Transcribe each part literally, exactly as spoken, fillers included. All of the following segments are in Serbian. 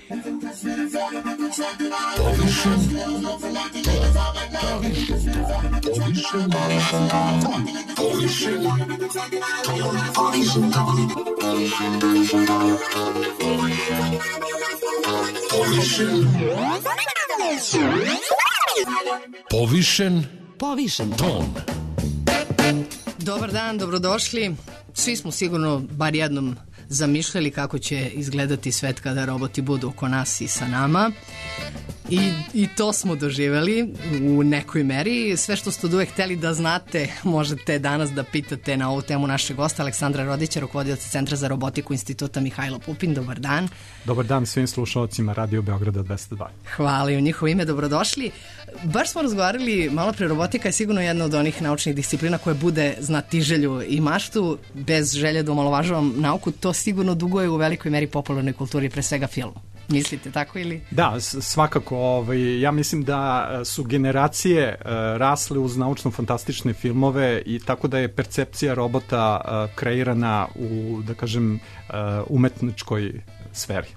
Povišen Povišen ton. Dobar dan, dobrodošli. Svi smo sigurno bar jednom zamišljali kako će izgledati svet kada roboti budu oko nas i sa nama. I, I to smo doživjeli u nekoj meri. Sve što ste od uvek hteli da znate možete danas da pitate na ovu temu našeg gosta Aleksandra Rodića, rukovodioca Centra za robotiku Instituta Mihajlo Pupin. Dobar dan. Dobar dan svim slušalcima Radio Beograda dvesta dva. Hvala i u njihovo ime dobrodošli. Baš smo razgovarali malo pre, robotika je sigurno jedna od onih naučnih disciplina koje bude znati želju i maštu. Bez želje da omalovažavam nauku, to sigurno duguje u velikoj meri popularnoj kulturi, pre svega filmu. Mislite tako ili? Da, svakako. Ovaj, ja mislim da su generacije uh, rasle uz naučno-fantastične filmove i tako da je percepcija robota uh, kreirana u, da kažem, uh, umetničkoj sferi.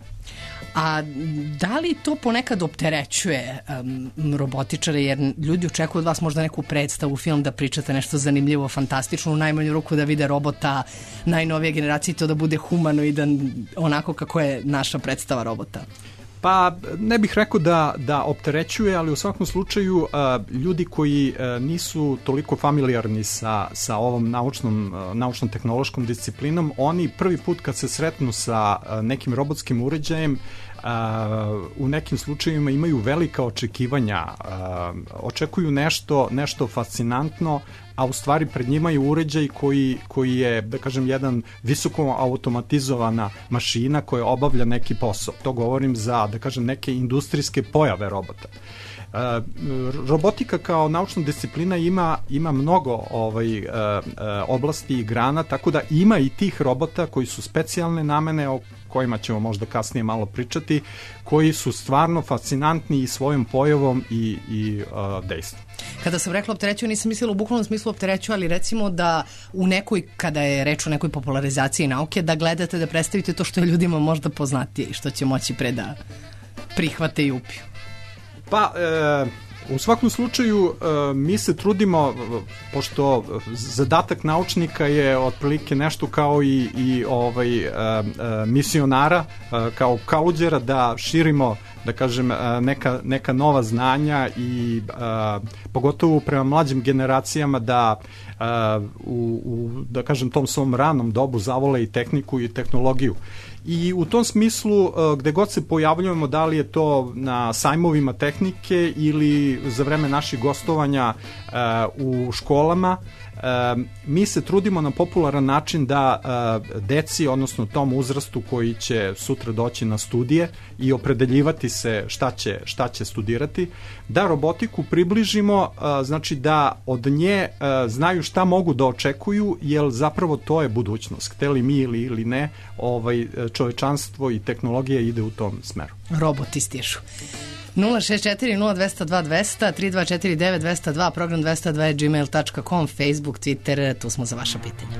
A da li to ponekad opterećuje um, robotičare, jer ljudi očekuju od vas možda neku predstavu, film, da pričate nešto zanimljivo, fantastično, u najmanju ruku da vide robota najnovije generacije, to da bude humanoidan, onako kako je naša predstava robota? Pa ne bih rekao da, da opterećuje, ali u svakom slučaju uh, ljudi koji uh, nisu toliko familijarni sa, sa ovom naučnom, uh, naučno-tehnološkom disciplinom, oni prvi put kad se sretnu sa uh, nekim robotskim uređajem, Uh, u nekim slučajevima imaju velika očekivanja, uh, očekuju nešto, nešto fascinantno, a u stvari pred njima je uređaj koji, koji je, da kažem, jedan visoko automatizovana mašina koja obavlja neki posao. To govorim za, da kažem, neke industrijske pojave robota. Uh, robotika kao naučna disciplina ima, ima mnogo ovaj, uh, uh, oblasti i grana, tako da ima i tih robota koji su specijalne namene, o kojima ćemo možda kasnije malo pričati, koji su stvarno fascinantni i svojom pojavom i, i uh, dejstvom. Kada sam rekla opterećuju, nisam mislila u bukvalnom smislu opterećuju, ali recimo da u nekoj, kada je reč o nekoj popularizaciji nauke, da gledate, da predstavite to što je ljudima možda poznatije i što će moći pre da prihvate i upiju. Pa, e, u svakom slučaju e, mi se trudimo, pošto zadatak naučnika je otprilike nešto kao i, i ovaj, e, e, misionara, e, kao kauđera, da širimo, da kažem, neka, neka nova znanja i a, pogotovo prema mlađim generacijama da a, u, u, da kažem, tom svom ranom dobu zavole i tehniku i tehnologiju. I u tom smislu, gde god se pojavljujemo, da li je to na sajmovima tehnike ili za vreme naših gostovanja u školama, mi se trudimo na popularan način da deci, odnosno tom uzrastu koji će sutra doći na studije i opredeljivati se šta će, šta će studirati, da robotiku približimo, znači da od nje znaju šta mogu da očekuju, jer zapravo to je budućnost. Hteli mi ili, ili ne, ovaj, čovečanstvo i tehnologija ide u tom smeru. Roboti stižu. nula šest četiri nula dva nula dva dva nula nula tri dva četiri devet dva nula dva, program dvesta dva je gmail tačka com, Facebook, Twitter, tu smo za vaša pitanja.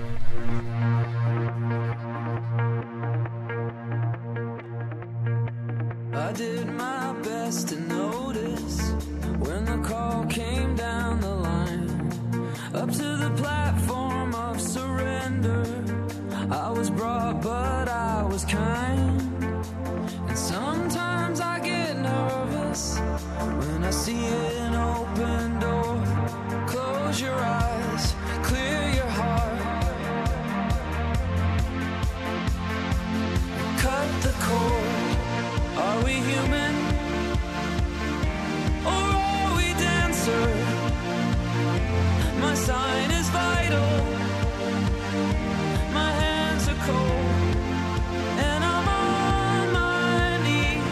I did my best to notice when the call came down the line up to the platform of surrender. I was brought but I was kind, and sometimes I get nervous when I see an open door. Close your eyes, clear your heart, cut the cord. Are we human or are we dancer? My sign is vital, my hands are cold, and I'm on my knees.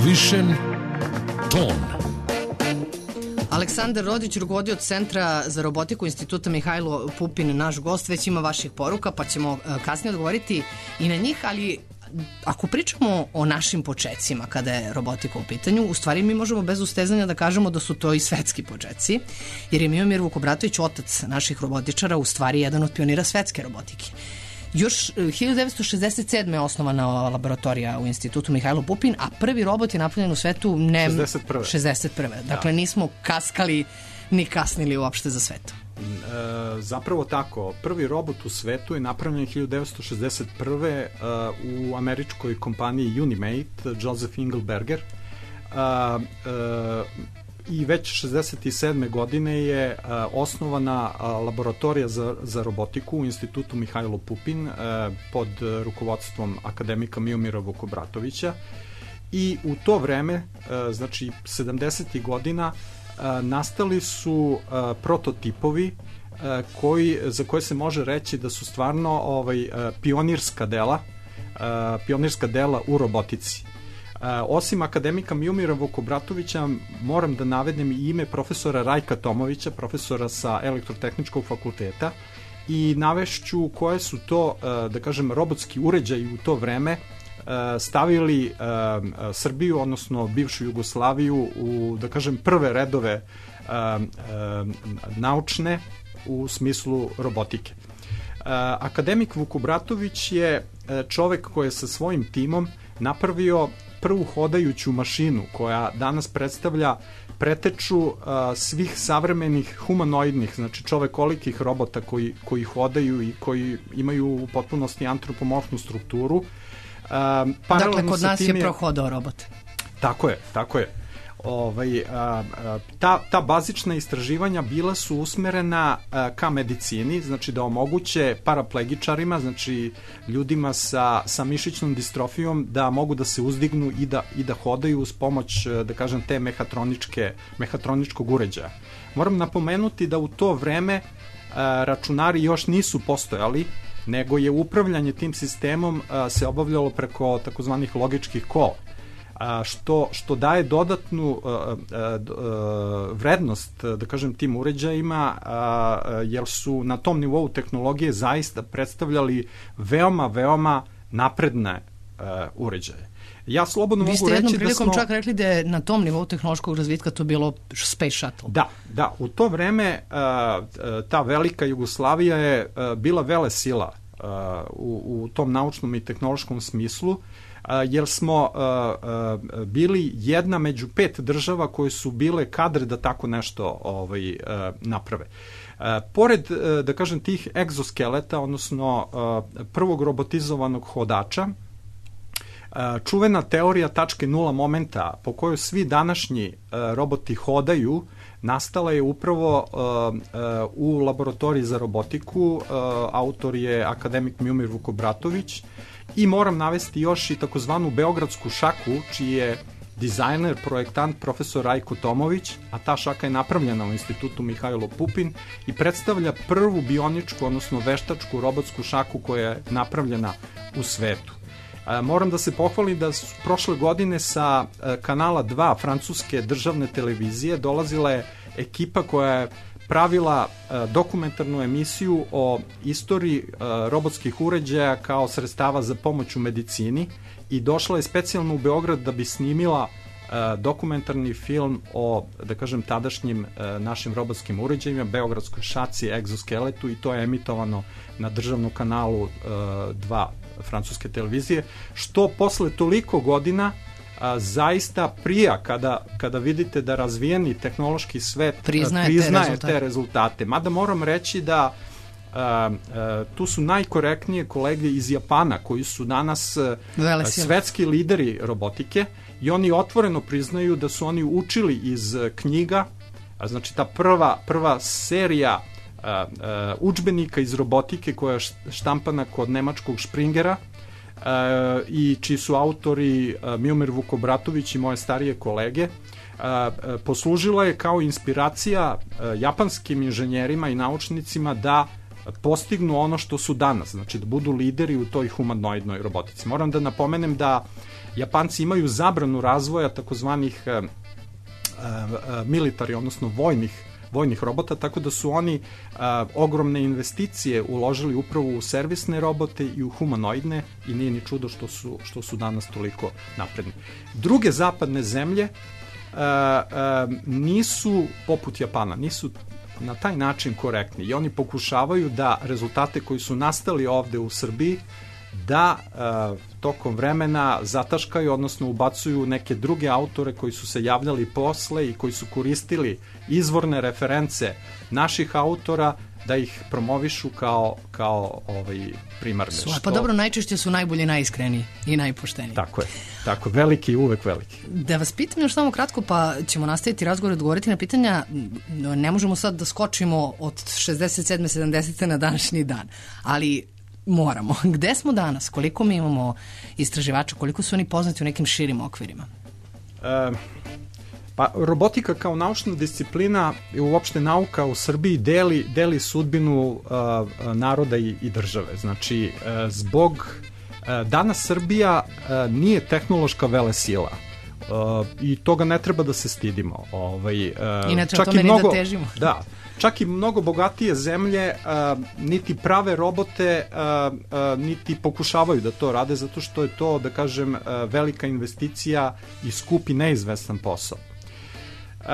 Povišen ton. Aleksandar Rodić, rukovodilac Centra za robotiku Instituta Mihajlo Pupin, naš gost, već ima vaših poruka, pa ćemo kasnije odgovoriti i na njih, ali ako pričamo o našim počecima kada je robotika u pitanju, u stvari mi možemo bez ustezanja da kažemo da su to i svetski počeci, jer je Miomir Vukobratović, otac naših robotičara, u stvari jedan od pionira svetske robotike. Još hiljadu devetsto šezdeset sedme je osnovana laboratorija u Institutu Mihajlo Pupin, a prvi robot je napravljen u svetu ne... šezdeset prve. šezdeset prve. Dakle, da. Nismo kaskali ni kasnili uopšte za svetom. E, zapravo tako, prvi robot u svetu je napravljen hiljadu devetsto šezdeset prve uh, u američkoj kompaniji Unimate, Joseph Engelberger. Uh, uh, I već šezdeset sedme godine je uh, osnovana uh, laboratorija za, za robotiku u Institutu Mihajlo Pupin uh, pod uh, rukovodstvom akademika Miomira Vukobratovića. I u to vreme, uh, znači sedamdesetih godina, Uh, nastali su uh, prototipovi uh, koji, za koje se može reći da su stvarno ovaj, uh, pionirska dela, uh, pionirska dela u robotici. Uh, osim akademika Miomira Vukobratovića, moram da navedem i ime profesora Rajka Tomovića, profesora sa Elektrotehničkog fakulteta, i navešću koje su to, uh, da kažem, robotski uređaji u to vreme stavili uh, Srbiju, odnosno bivšu Jugoslaviju u, da kažem, prve redove uh, uh, naučne u smislu robotike. Uh, akademik Vukobratović je uh, čovek koji je sa svojim timom napravio prvu hodajuću mašinu koja danas predstavlja preteču uh, svih savremenih humanoidnih, znači čovekolikih robota koji, koji hodaju i koji imaju u potpunosti antropomorfnu strukturu. Um, dakle, kod nas je prohodao robot. Tako je, tako je. Ovaj, a, a, ta, ta bazična istraživanja bila su usmerena a, ka medicini, znači da omoguće paraplegičarima, znači ljudima sa, sa mišićnom distrofijom, da mogu da se uzdignu i da, i da hodaju uz pomoć, da kažem, te mehatroničke, mehatroničkog uređaja. Moram napomenuti da u to vreme a, računari još nisu postojali, nego je upravljanje tim sistemom a, se obavljalo preko takozvanih logičkih kola, a, što, što daje dodatnu a, a, a, vrednost, da kažem, tim uređajima, a, a, jer su na tom nivou tehnologije zaista predstavljali veoma, veoma napredne a, uređaje. Ja slobodno mogu reći da smo... Vi ste jednom prilikom čak rekli da je na tom nivou tehnološkog razvitka to bilo Space Shuttle. Da, da. U to vreme uh, ta velika Jugoslavija je uh, bila velesila uh, u, u tom naučnom i tehnološkom smislu, uh, jer smo uh, uh, bili jedna među pet država koje su bile kadre da tako nešto ovaj, uh, naprave. Uh, pored, uh, da kažem, tih egzoskeleta, odnosno uh, prvog robotizovanog hodača, čuvena teorija tačke nula momenta po kojoj svi današnji uh, roboti hodaju nastala je upravo uh, uh, u laboratoriji za robotiku. Uh, autor je akademik Miomir Vukobratović i moram navesti još i takozvanu beogradsku šaku, čiji je dizajner, projektant profesor Rajko Tomović, a ta šaka je napravljena u Institutu Mihajlo Pupin i predstavlja prvu bioničku, odnosno veštačku robotsku šaku koja je napravljena u svetu. Moram da se pohvalim da su prošle godine sa kanala dva francuske državne televizije dolazila je ekipa koja je pravila dokumentarnu emisiju o istoriji robotskih uređaja kao sredstava za pomoć u medicini i došla je specijalno u Beograd da bi snimila dokumentarni film o, da kažem, tadašnjim našim robotskim uređajima, beogradskoj šaci, egzoskeletu, i to je emitovano na državnom kanalu dva francuske televizije, što posle toliko godina a, zaista prija kada, kada vidite da razvijeni tehnološki svet priznaje, priznaje te, rezultate. te rezultate. Mada moram reći da a, a, tu su najkorektnije kolege iz Japana koji su danas a, svetski lideri robotike i oni otvoreno priznaju da su oni učili iz knjiga, a, znači ta prva, prva serija Uh, uh, udžbenika iz robotike koja je štampana kod nemačkog Springera uh, i čiji su autori uh, Miomir Vukobratović i moje starije kolege, uh, uh, poslužila je kao inspiracija uh, japanskim inženjerima i naučnicima da postignu ono što su danas, znači da budu lideri u toj humanoidnoj robotici. Moram da napomenem da Japanci imaju zabranu razvoja takozvanih uh, uh, militari, odnosno vojnih vojnih robota, tako da su oni a, ogromne investicije uložili upravo u servisne robote i u humanoidne i nije ni čudo što su, što su danas toliko napredni. Druge zapadne zemlje a, a, nisu poput Japana, nisu na taj način korektni i oni pokušavaju da rezultate koji su nastali ovde u Srbiji da uh, tokom vremena zataškaju, odnosno ubacuju neke druge autore koji su se javljali posle i koji su koristili izvorne reference naših autora da ih promovišu kao, kao ovaj, primarne. Su, pa dobro, najčešće su najbolji, najiskreniji i najpošteniji. Tako je, tako, veliki i uvek veliki. Da vas pitam još samo kratko, pa ćemo nastaviti razgovor i odgovoriti na pitanja. Ne možemo sad da skočimo od šezdeset sedme sedamdesete na današnji dan, ali moramo. Gde smo danas? Koliko mi imamo istraživača? Koliko su oni poznati u nekim širim okvirima? E, pa robotika kao naučna disciplina i uopšte nauka u Srbiji deli, deli sudbinu uh, naroda i, i države. Znači, uh, zbog uh, danas Srbija uh, nije tehnološka velesila. Uh, i toga ne treba da se stidimo. Ovaj, uh, I ne treba tome ni da težimo. Da, čak i mnogo bogatije zemlje uh, niti prave robote, uh, uh, niti pokušavaju da to rade, zato što je to, da kažem, uh, velika investicija i skup i neizvestan posao. Uh,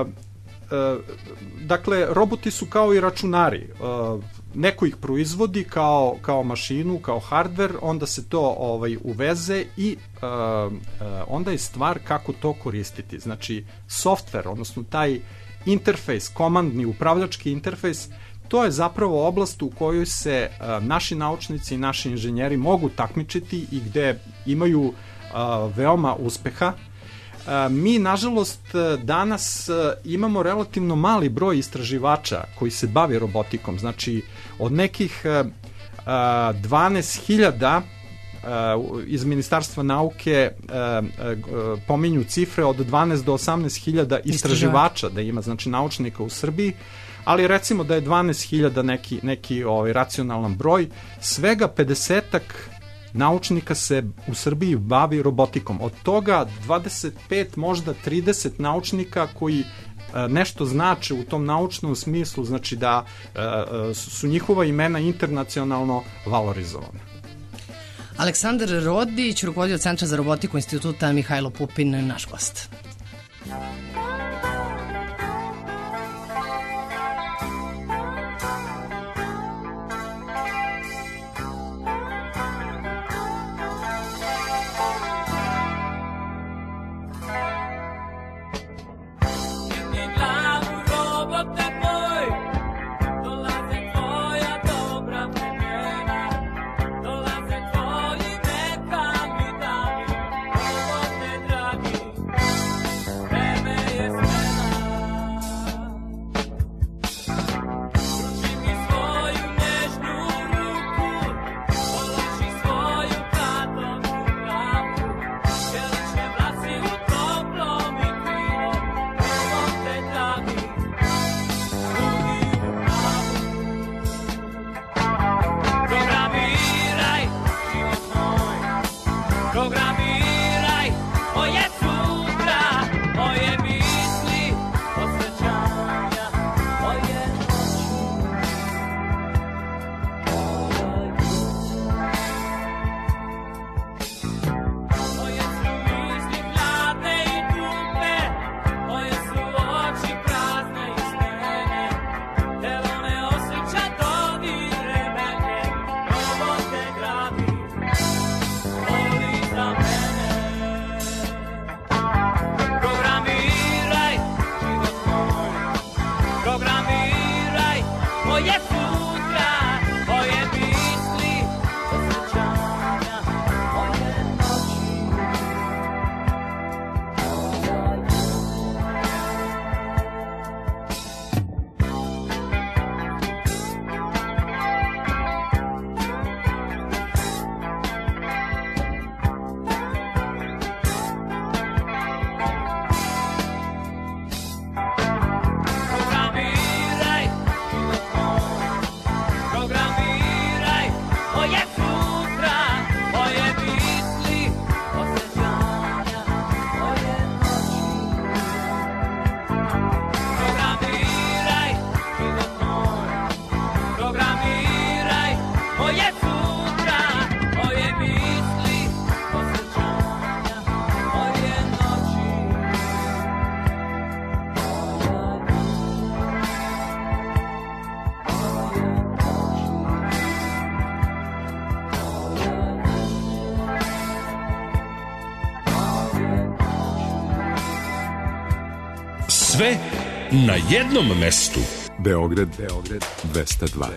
uh, dakle, roboti su kao i računari. Uh, neko ih proizvodi kao, kao mašinu, kao hardver, onda se to ovaj, uveze i uh, uh, onda je stvar kako to koristiti. Znači, softver, odnosno taj interfejs, komandni, upravljački interfejs, to je zapravo oblast u kojoj se uh, naši naučnici i naši inženjeri mogu takmičiti i gde imaju uh, veoma uspeha. Uh, mi, nažalost, danas uh, imamo relativno mali broj istraživača koji se bavi robotikom. Znači, od nekih uh, uh, dvanaest hiljada Uh, iz Ministarstva nauke uh, uh, pominju cifre od dvanaest do osamnaest hiljada istraživača da ima, znači naučnika u Srbiji, ali recimo da je dvanaest hiljada neki, neki ovaj, racionalan broj, svega pedesetak naučnika se u Srbiji bavi robotikom. Od toga dvadeset pet, možda trideset naučnika koji uh, nešto znače u tom naučnom smislu, znači da uh, su njihova imena internacionalno valorizovana. Aleksandar Rodić, rukovodio Centra za robotiku Instituta Mihajlo Pupin, naš gost. Programiraj, Sve na jednom mestu. Beograd, Beograd, dvesta dva.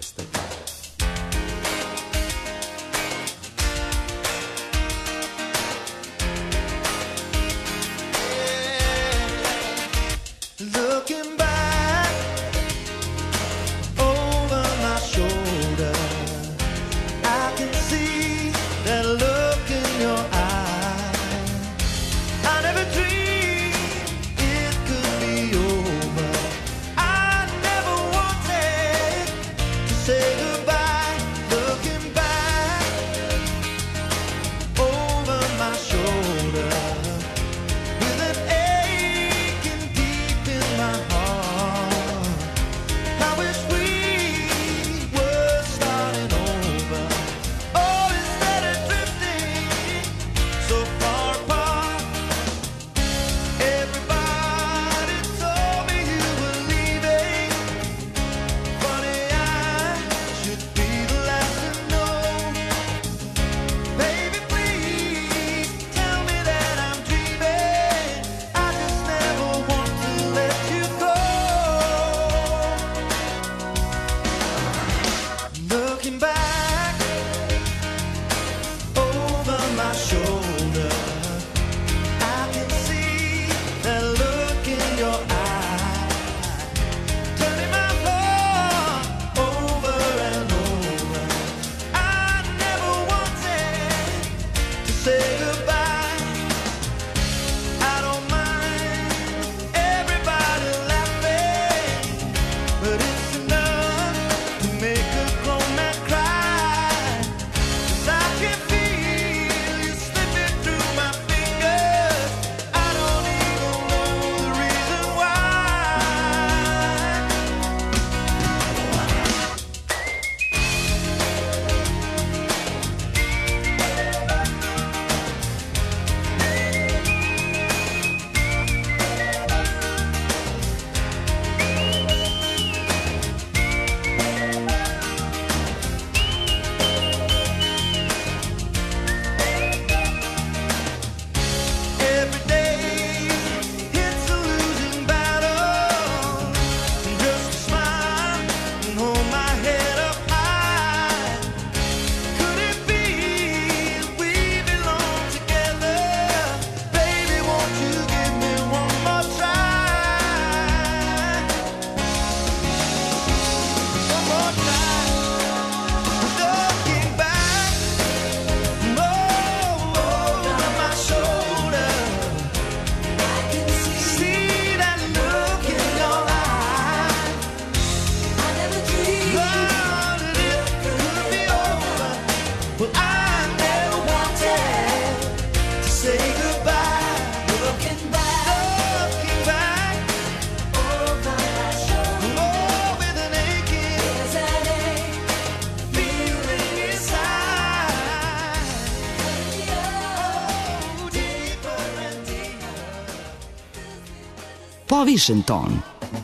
Povišen ton.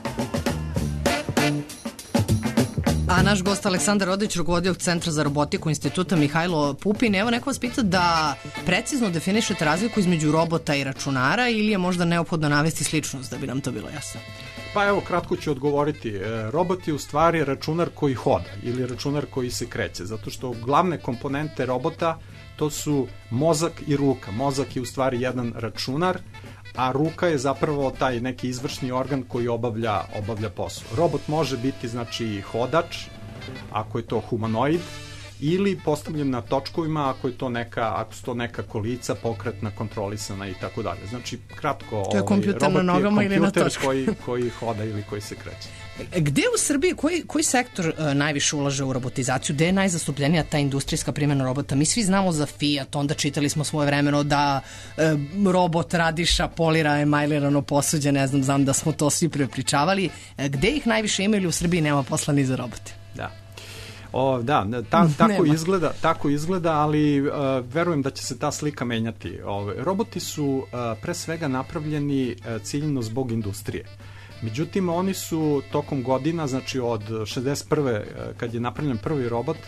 A naš gost Aleksandar Rodić, rukovodilac Centra za robotiku Instituta Mihajlo Pupin. Evo, neko vas pita da precizno definišete razliku između robota i računara ili je možda neophodno navesti sličnost da bi nam to bilo jasno? Pa evo, kratko ću odgovoriti. Robot je u stvari računar koji hoda ili računar koji se kreće, zato što glavne komponente robota to su mozak i ruka. Mozak je u stvari jedan računar, a ruka je zapravo taj neki izvršni organ koji obavlja, obavlja posao. Robot može biti, znači, hodač, ako je to humanoid, ili postavljen na točkovima ako je to neka, ako su to neka kolica pokretna, kontrolisana i tako dalje. Znači, kratko, to je kompjuter na nogama ili na točku koji, koji hoda ili koji se kreće. Gde u Srbiji, koji, koji sektor uh, najviše ulaže u robotizaciju? Gde je najzastupljenija ta industrijska primjena robota? Mi svi znamo za Fiat, onda čitali smo svoje vremeno da uh, robot Radiša polira emajlirano posuđe, ne znam, znam da smo to svi prepričavali. Uh, gde ih najviše ima ili u Srbiji nema posla ni za robote? Da. O, da, ta, tako, izgleda, tako izgleda, ali uh, verujem da će se ta slika menjati. Ove, roboti su uh, pre svega napravljeni uh, ciljno zbog industrije. Međutim, oni su tokom godina, znači od šezdeset prve kad je napravljen prvi robot,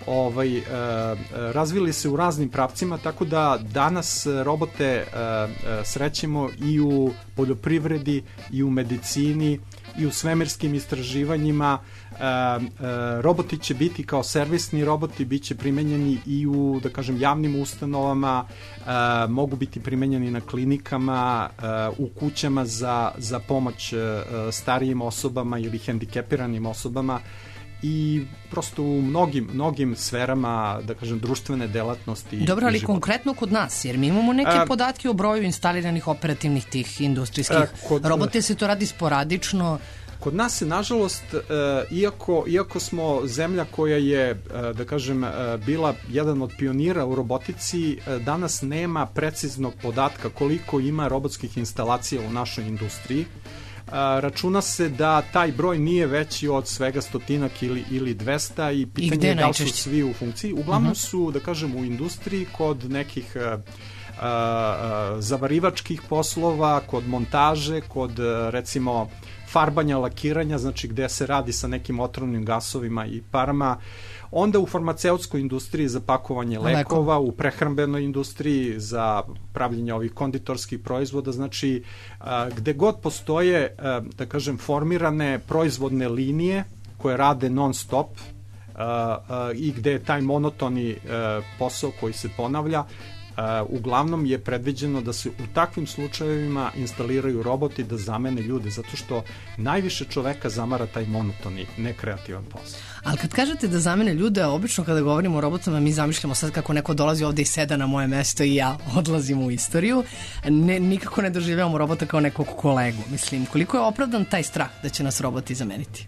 ovaj, razvili se u raznim pravcima, tako da danas robote srećemo i u poljoprivredi, i u medicini, i u svemirskim istraživanjima. Roboti će biti kao servisni roboti, bit će primenjeni i u, da kažem, javnim ustanovama, mogu biti primenjeni na klinikama, u kućama za, za pomoć starijim osobama ili hendikepiranim osobama, i prosto u mnogim, mnogim sferama, da kažem, društvene delatnosti. Dobro, ali konkretno kod nas, jer mi imamo neke A, podatke o broju instaliranih operativnih tih industrijskih kod, robote, se to radi sporadično. Kod nas se, nažalost, iako, iako smo zemlja koja je, da kažem, bila jedan od pionira u robotici, danas nema preciznog podatka koliko ima robotskih instalacija u našoj industriji. Računa se da taj broj nije veći od svega stotinak ili, ili dvesta i pitanje je da li su svi u funkciji. Uglavnom uh-huh. su, da kažem, u industriji kod nekih a, a, zavarivačkih poslova, kod montaže, kod, recimo, farbanja, lakiranja, znači gde se radi sa nekim otrovnim gasovima i parama, onda u farmaceutskoj industriji za pakovanje lekova, u prehrambenoj industriji za pravljenje ovih konditorskih proizvoda, znači gde god postoje, da kažem, formirane proizvodne linije koje rade non stop i gde je taj monotoni posao koji se ponavlja, Uh, uglavnom je predviđeno da se u takvim slučajevima instaliraju roboti da zamene ljude, zato što najviše čoveka zamara taj monotoni, nekreativan posao. Ali kad kažete da zamene ljude, obično kada govorimo o robotama, mi zamišljamo sad kako neko dolazi ovde i seda na moje mesto i ja odlazim u istoriju. Ne, nikako ne doživljavamo robota kao nekog kolegu. Mislim, koliko je opravdan taj strah da će nas roboti zameniti?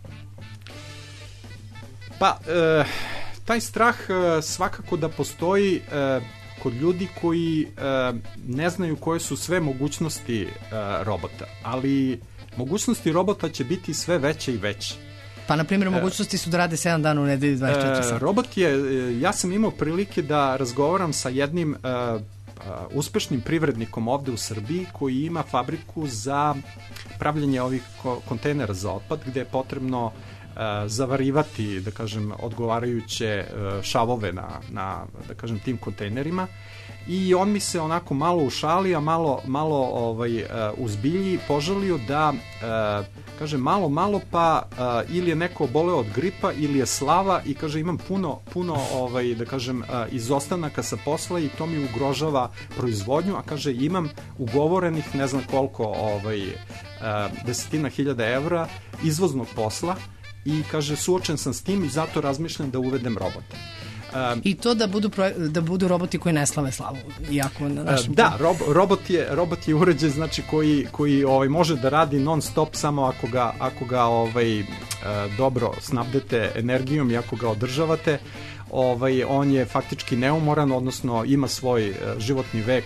Pa, e, taj strah e, svakako da postoji e, kod ljudi koji e, ne znaju koje su sve mogućnosti e, robota, ali mogućnosti robota će biti sve veće i veće. Pa, na primjer, mogućnosti su da rade sedam dana u nedelji dvadeset četiri sata. Robot je, ja sam imao prilike da razgovaram sa jednim e, uspešnim privrednikom ovde u Srbiji koji ima fabriku za pravljenje ovih kontejnera za otpad, gde je potrebno zavarivati, da kažem, odgovarajuće šavove na, na, da kažem, tim kontejnerima, i on mi se onako malo ušali, a malo, malo ovaj, uzbilji požalio da, kaže, malo, malo pa ili je neko oboleo od gripa ili je slava, i kaže, imam puno, puno ovaj, da kažem, izostanaka sa posla i to mi ugrožava proizvodnju, a kaže, imam ugovorenih ne znam koliko ovaj, desetina hiljada evra izvoznog posla, i kaže, suočen sam s tim i zato razmišljam da uvedem robote. Um, I to da budu, da budu roboti koji ne slave slavu, iako na našem... Da, rob, robot, je, robot je uređaj, znači, koji, koji ovaj, može da radi non stop samo ako ga, ako ga ovaj, dobro snabdete energijom i ako ga održavate. Ovaj, on je faktički neumoran, odnosno ima svoj životni vek,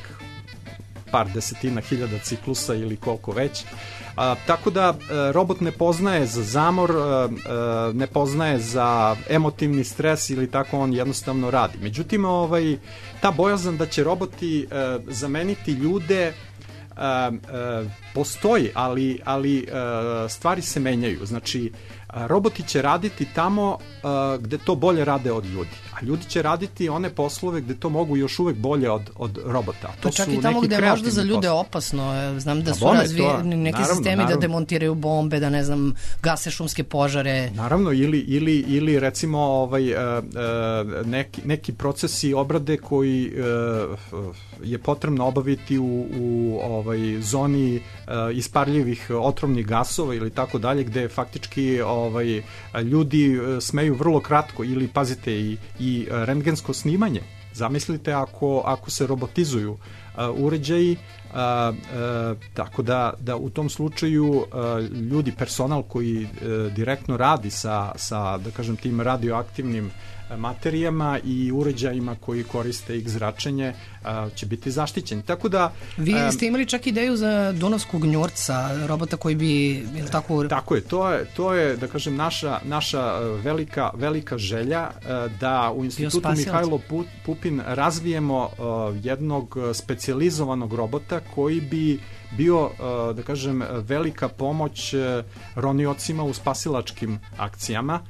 par desetina hiljada ciklusa ili koliko već. A, tako da e, robot ne poznaje za zamor, e, ne poznaje za emotivni stres ili tako, on jednostavno radi. Međutim, ovaj, ta bojazan da će roboti e, zameniti ljude e, e, postoji, ali, ali e, stvari se menjaju. Znači, roboti će raditi tamo uh, gde to bolje rade od ljudi, a ljudi će raditi one poslove gde to mogu još uvek bolje od, od robota. To pa čak i tamo gde je možda za ljude poslovi. Opasno. Znam da su bome, razvijeni neki naravno, sistemi naravno. Da demontiraju bombe, da ne znam, gase šumske požare. Naravno, ili, ili, ili recimo ovaj, uh, uh, neki, neki procesi obrade koji uh, je potrebno obaviti u, u ovaj, zoni uh, isparljivih otrovnih gasova ili tako dalje, gde faktički ovaj, ljudi smeju vrlo kratko, ili pazite i, i rentgensko snimanje. Zamislite ako, ako se robotizuju uh, uređaji, uh, uh, tako da, da u tom slučaju uh, ljudi, personal koji uh, direktno radi sa, sa, da kažem, tim radioaktivnim materijama i uređajima koji koriste ih zračenje uh, će biti zaštićeni. Tako da... Vi ste imali čak ideju za Dunavskog gnjurca, robota koji bi... Je tako... tako je, to je, to je, da kažem, naša, naša velika, velika želja uh, da u Institutu Mihajlo Pupin razvijemo uh, jednog specijalizovanog robota koji bi bio, uh, da kažem, velika pomoć uh, roniocima u spasilačkim akcijama.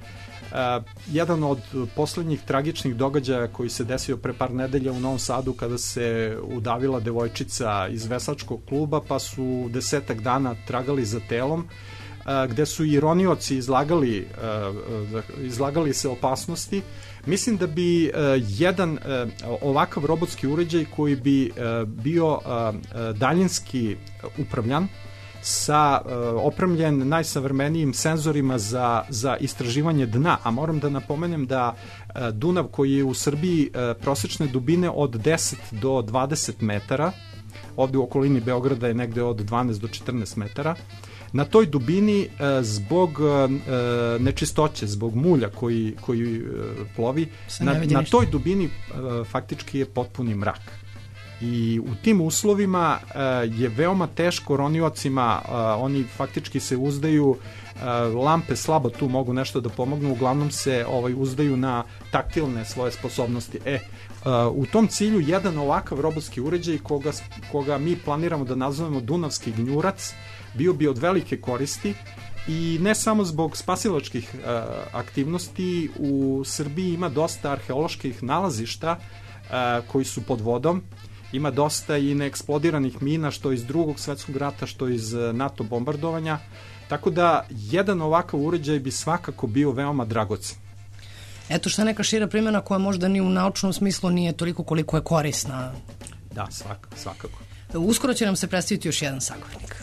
Uh, jedan od poslednjih tragičnih događaja koji se desio pre par nedelja u Novom Sadu kada se udavila devojčica iz veslačkog kluba, pa su desetak dana tragali za telom, uh, gde su i ronioci izlagali, uh, izlagali se opasnosti. Mislim da bi uh, jedan uh, ovakav robotski uređaj koji bi uh, bio uh, daljinski upravljan, sa uh, opremljen najsavremenijim senzorima za, za istraživanje dna, a moram da napomenem da uh, Dunav koji je u Srbiji uh, prosečne dubine od deset do dvadeset metara, ovde u okolini Beograda je negde od dvanaest do četrnaest metara, na toj dubini uh, zbog uh, nečistoće, zbog mulja koji, koji uh, plovi, na, na toj dubini uh, faktički je potpuni mrak. I u tim uslovima uh, je veoma teško roniocima, uh, oni faktički se uzdaju, uh, lampe slabo tu mogu nešto da pomognu, uglavnom se ovaj, uzdaju na taktilne svoje sposobnosti. E, uh, u tom cilju jedan ovakav robotski uređaj koga, koga mi planiramo da nazovemo Dunavski gnjurac bio bi od velike koristi i ne samo zbog spasilačkih uh, aktivnosti. U Srbiji ima dosta arheoloških nalazišta uh, koji su pod vodom. Ima dosta i neeksplodiranih mina, što iz drugog svetskog rata, što iz NATO bombardovanja, tako da jedan ovakav uređaj bi svakako bio veoma dragocen. Eto što je neka šira primjena koja možda ni u naučnom smislu nije toliko koliko je korisna. Da, svak, svakako. Uskoro će nam se predstaviti još jedan sagovornik.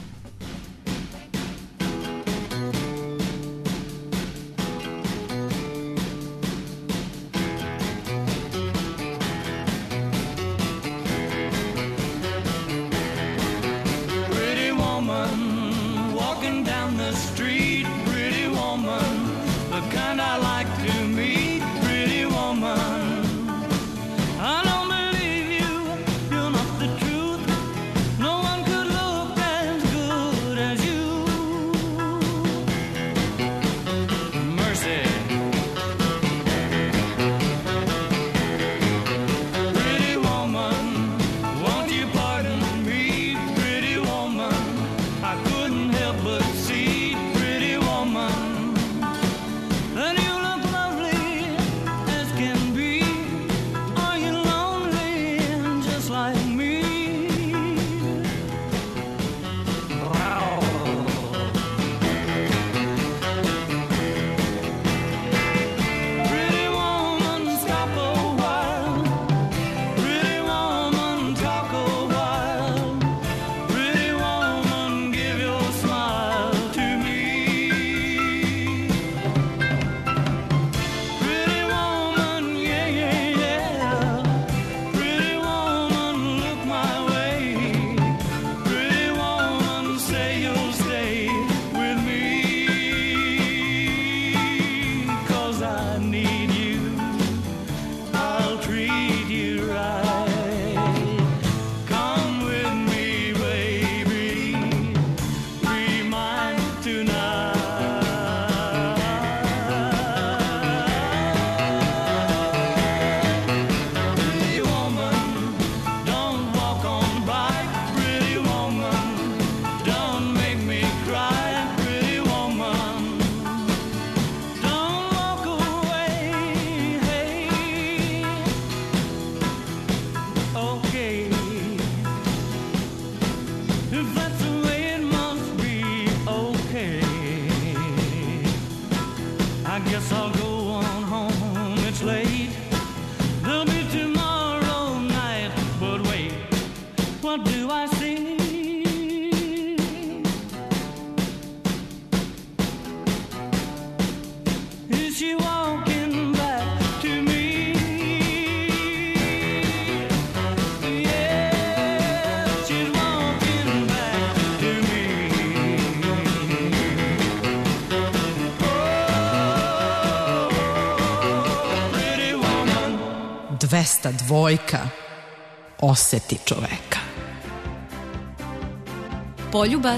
dvesta dvojka oseti čoveka. Poljubac.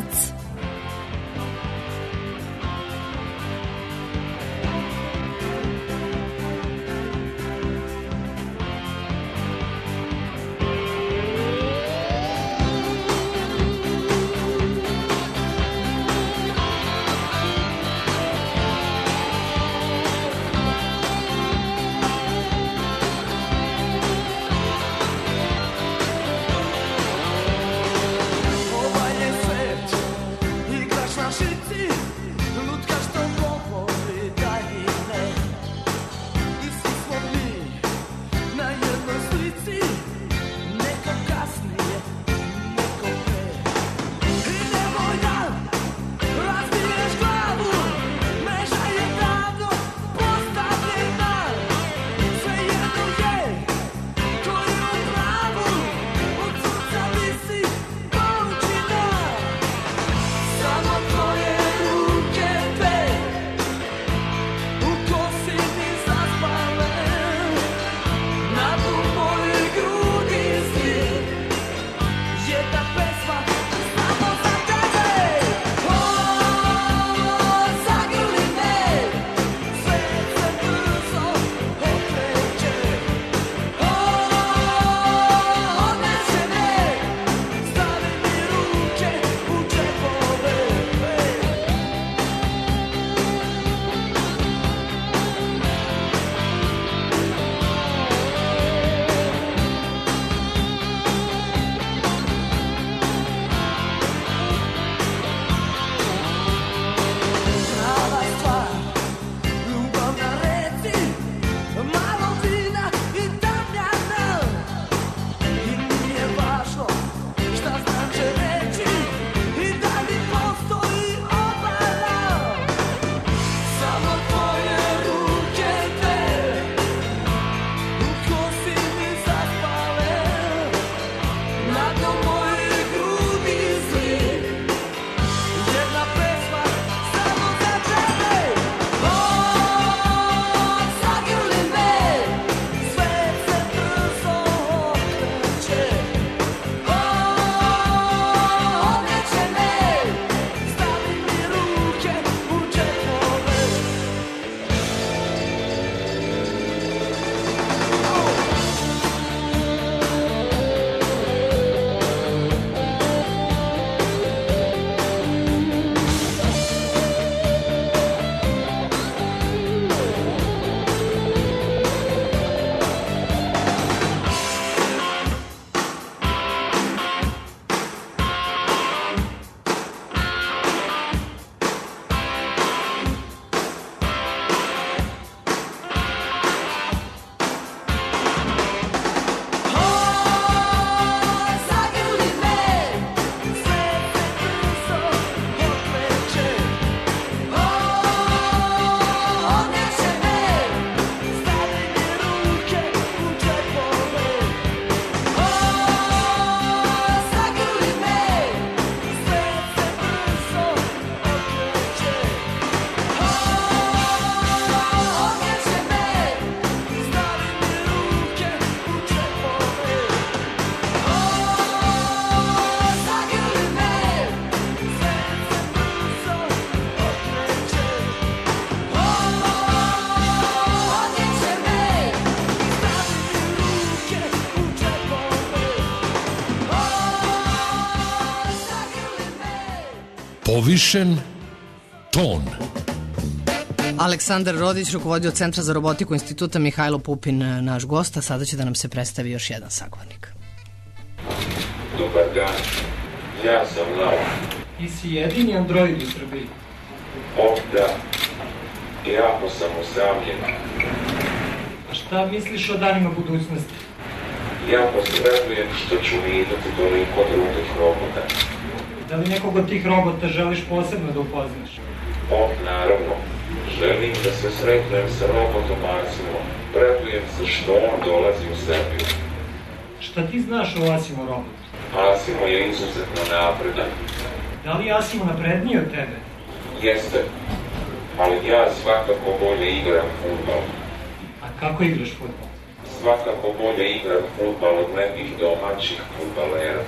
Povišen ton. Aleksandar Rodić, rukovodio Centra za robotiku Instituta Mihajlo Pupin, naš gost, a sada će da nam se predstavi još jedan sagovornik. Dobar dan, ja sam Lao. Ti si jedini android u Srbiji. O, da. Jako sam usamljen. A šta misliš o danima budućnosti? Ja posredujem što ću vidjeti toliko drugih robota. Da li nekog od tih robota želiš posebno da upoznaš? O, naravno. Želim da se sretnem sa robotom Asimom. Radujem se što on dolazi u Srbiju. Šta ti znaš o Asimo robotu? Asimo je izuzetno napredan. Da li je Asimo napredniji od tebe? Jeste. Ali ja svakako bolje igram fudbal. A kako igraš fudbal? Svakako bolje igram fudbal od nekih domaćih fudbalera.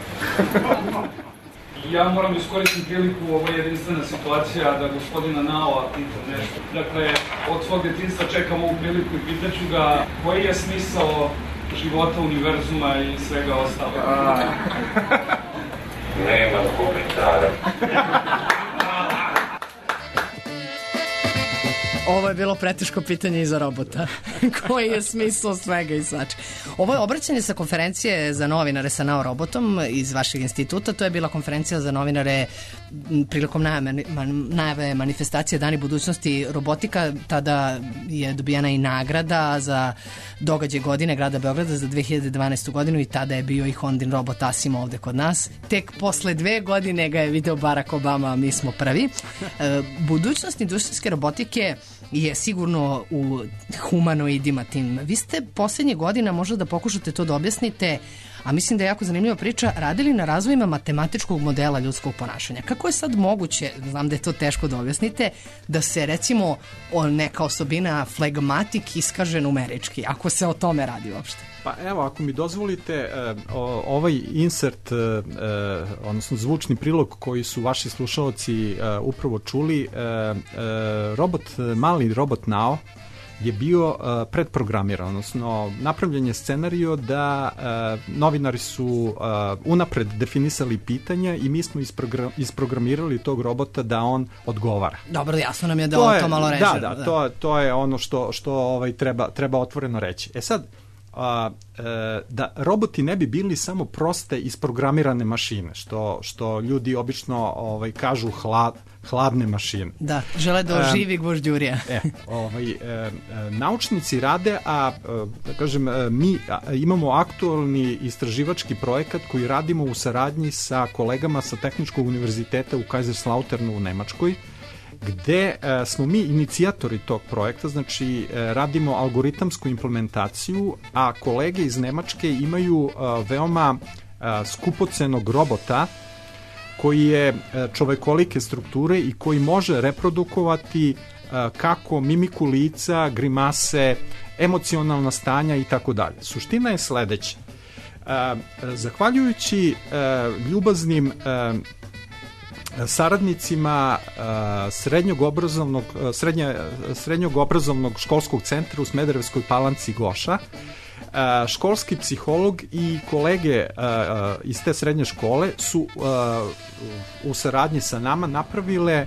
Ja moram iskoristiti priliku, ovo je jedinstvena situacija, da gospodina Naoa pitam nešto. Dakle, od svog djetinjstva čekam ovu priliku i pitaću ga koji je smisao života, univerzuma i svega ostalog. Nemam komentara. Ovo je bilo preteško pitanje i za robota. Koji je smisao svega i svačega? Ovo je obraćanje sa konferencije za novinare sa Nao robotom iz vašeg instituta. To je bila konferencija za novinare prilikom najave, najave manifestacije Dani budućnosti robotika. Tada je dobijena i nagrada za događaj godine grada Beograda za dve hiljade dvanaestu godinu i tada je bio i Hondin robot Asimo ovde kod nas. Tek posle dve godine ga je video Barack Obama, a mi smo prvi. Budućnost industrijske robotike je sigurno u humanoidima tim. Vi ste poslednje godina, možda da pokušate to da objasnite, a mislim da je jako zanimljiva priča, radili na razvojima matematičkog modela ljudskog ponašanja. Kako je sad moguće, znam da je to teško da objasnite, da se recimo neka osobina flegmatik iskaže numerički, ako se o tome radi uopšte? Pa evo, ako mi dozvolite, ovaj insert, odnosno zvučni prilog koji su vaši slušalci upravo čuli, robot, mali robot Nao je bio predprogramiran, odnosno napravljen je scenario da novinari su unapred definisali pitanja i mi smo isprogramirali tog robota da on odgovara. Dobro, jasno nam je da on to malo reže. Da, da, to, to je ono što, što ovaj, treba, treba otvoreno reći. E sad, A, e, da roboti ne bi bili samo proste isprogramirane mašine, što, što ljudi obično ovaj, kažu hla, hladne mašine. Da, žele da oživi e, gvožđurija. E, ovaj, e, e, naučnici rade, a da kažem, mi imamo aktualni istraživački projekat koji radimo u saradnji sa kolegama sa Tehničkog univerziteta u Kaiserslauternu u Nemačkoj, gde e, smo mi inicijatori tog projekta, znači e, radimo algoritamsku implementaciju, a kolege iz Nemačke imaju e, veoma e, skupocenog robota koji je e, čovekolike strukture i koji može reprodukovati e, kako mimiku lica, grimase, emocionalna stanja i tako dalje. Suština je sledeća. E, zahvaljujući e, ljubaznim e, saradnicima srednjog obrazovnog, srednje, srednjog obrazovnog školskog centra u Smederevskoj Palanci Goša, školski psiholog i kolege iz te srednje škole su u saradnji sa nama napravile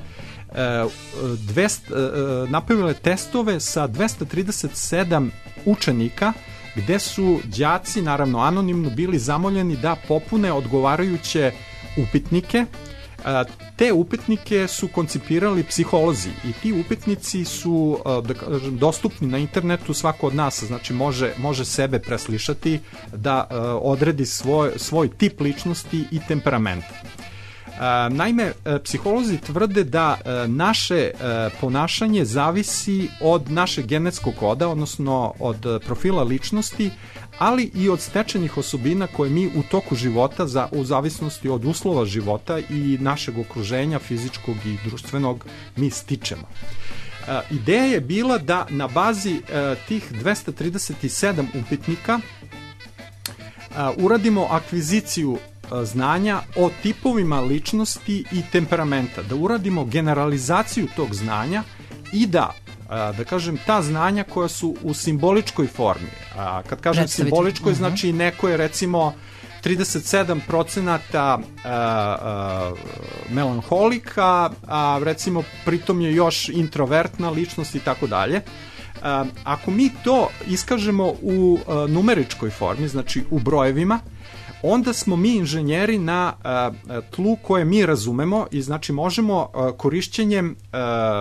dvesta, napravile testove sa dvesta trideset sedam učenika, gde su đaci, naravno anonimno, bili zamoljeni da popune odgovarajuće upitnike. Te upitnike su koncipirali psiholozi i ti upitnici su, da kažem, dostupni na internetu, svako od nas, znači može, može sebe preslišati da odredi svoj, svoj tip ličnosti i temperament. Naime, psiholozi tvrde da naše ponašanje zavisi od našeg genetskog koda, odnosno od profila ličnosti, ali i od stečenih osobina koje mi u toku života, za, u zavisnosti od uslova života i našeg okruženja, fizičkog i društvenog, mi stičemo. E, ideja je bila da na bazi e, tih dvesta trideset sedam upitnika e, uradimo akviziciju e, znanja o tipovima ličnosti i temperamenta, da uradimo generalizaciju tog znanja i da da kažem, ta znanja koja su u simboličkoj formi. A kad kažem Predstaviti. simboličkoj, Uh-huh. znači neko je recimo trideset sedam procenata melanholika, a recimo pritom je još introvertna ličnost i tako dalje. Ako mi to iskažemo u numeričkoj formi, znači u brojevima, onda smo mi inženjeri na uh, tlu koje mi razumemo i znači možemo uh, korišćenjem uh,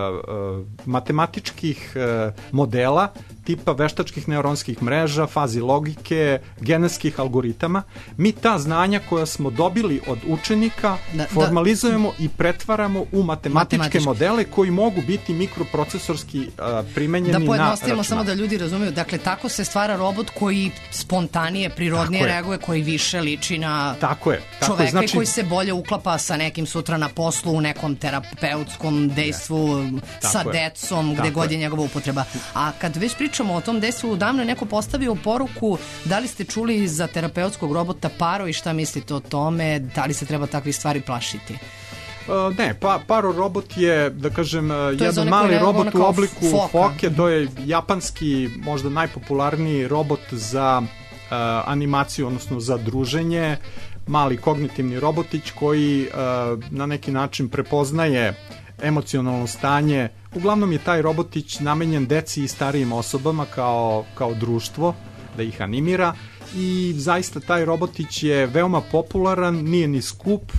uh, matematičkih uh, modela tipa veštačkih neuronskih mreža, fazi logike, genetskih algoritama, mi ta znanja koja smo dobili od učenika da, formalizujemo da, i pretvaramo u matematičke modele koji mogu biti mikroprocesorski uh, primenjeni na računar. Da pojednostavimo samo da ljudi razumiju, dakle tako se stvara robot koji spontanije, prirodnije reaguje, koji više liči na tako je, tako čoveka je, znači, i koji se bolje uklapa sa nekim sutra na poslu, u nekom terapeutskom dejstvu, sa je. decom, tako gde god je njegova upotreba. A kad već pričamo o tom dejstvu, davno je neko postavio poruku, da li ste čuli za terapeutskog robota Paro i šta mislite o tome, da li se treba takvih stvari plašiti? Uh, ne, pa, Paro robot je, da kažem, jedan mali robot u obliku foka. foke, to je japanski, možda najpopularniji robot za Uh, animaciju, odnosno za druženje, mali kognitivni robotić koji uh, na neki način prepoznaje emocionalno stanje. Uglavnom je taj robotić namenjen deci i starijim osobama kao, kao društvo, da ih animira, i zaista taj robotić je veoma popularan, nije ni skup,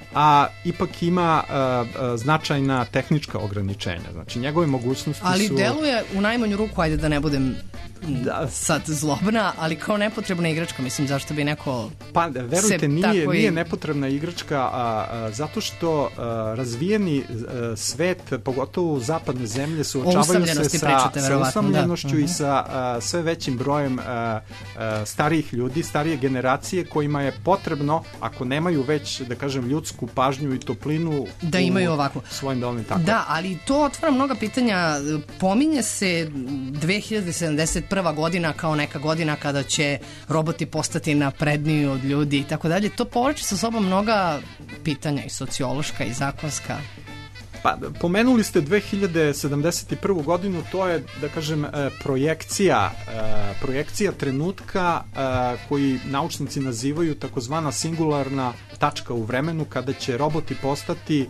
a ipak ima uh, uh, značajna tehnička ograničenja. Znači, njegove mogućnosti ali su... Ali deluje u najmanju ruku, ajde da ne budem da. sad zlobna, ali kao nepotrebna igračka, mislim, zašto bi neko... Pa, verujte, nije, tako nije nepotrebna igračka, a, a, zato što a, razvijeni a, svet, pogotovo zapadne zemlje, suočavaju se sa, sa usamljenošću da. i sa a, sve većim brojem a, a, starijih ljudi, starije generacije, kojima je potrebno, ako nemaju već, da kažem, ljudsku pažnju i toplinu da imaju ovako svojim domovima. Tako. Da, ali to otvara mnoga pitanja. Pominje se dve hiljade sedamdeset prva godina kao neka godina kada će roboti postati napredniji od ljudi i tako dalje. To povlači sa sobom mnoga pitanja, i sociološka i zakonska. Pa, pomenuli ste dve hiljade sedamdeset prvu godinu, to je, da kažem, projekcija, projekcija trenutka koji naučnici nazivaju takozvana singularna tačka u vremenu, kada će roboti postati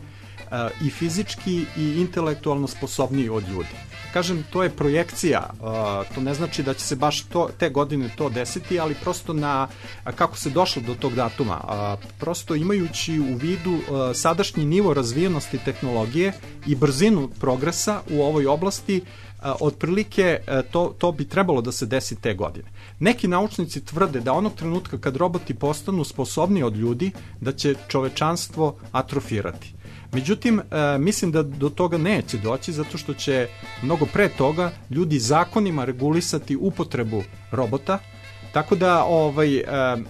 i fizički i intelektualno sposobniji od ljudi. Kažem, to je projekcija, to ne znači da će se baš to, te godine to desiti, ali prosto na kako se došlo do tog datuma, prosto imajući u vidu sadašnji nivo razvijenosti tehnologije i brzinu progresa u ovoj oblasti, otprilike to, to bi trebalo da se desi te godine. Neki naučnici tvrde da onog trenutka kad roboti postanu sposobniji od ljudi, da će čovečanstvo atrofirati. Međutim, e, mislim da do toga neće doći, zato što će mnogo pre toga ljudi zakonima regulisati upotrebu robota, tako da ovaj,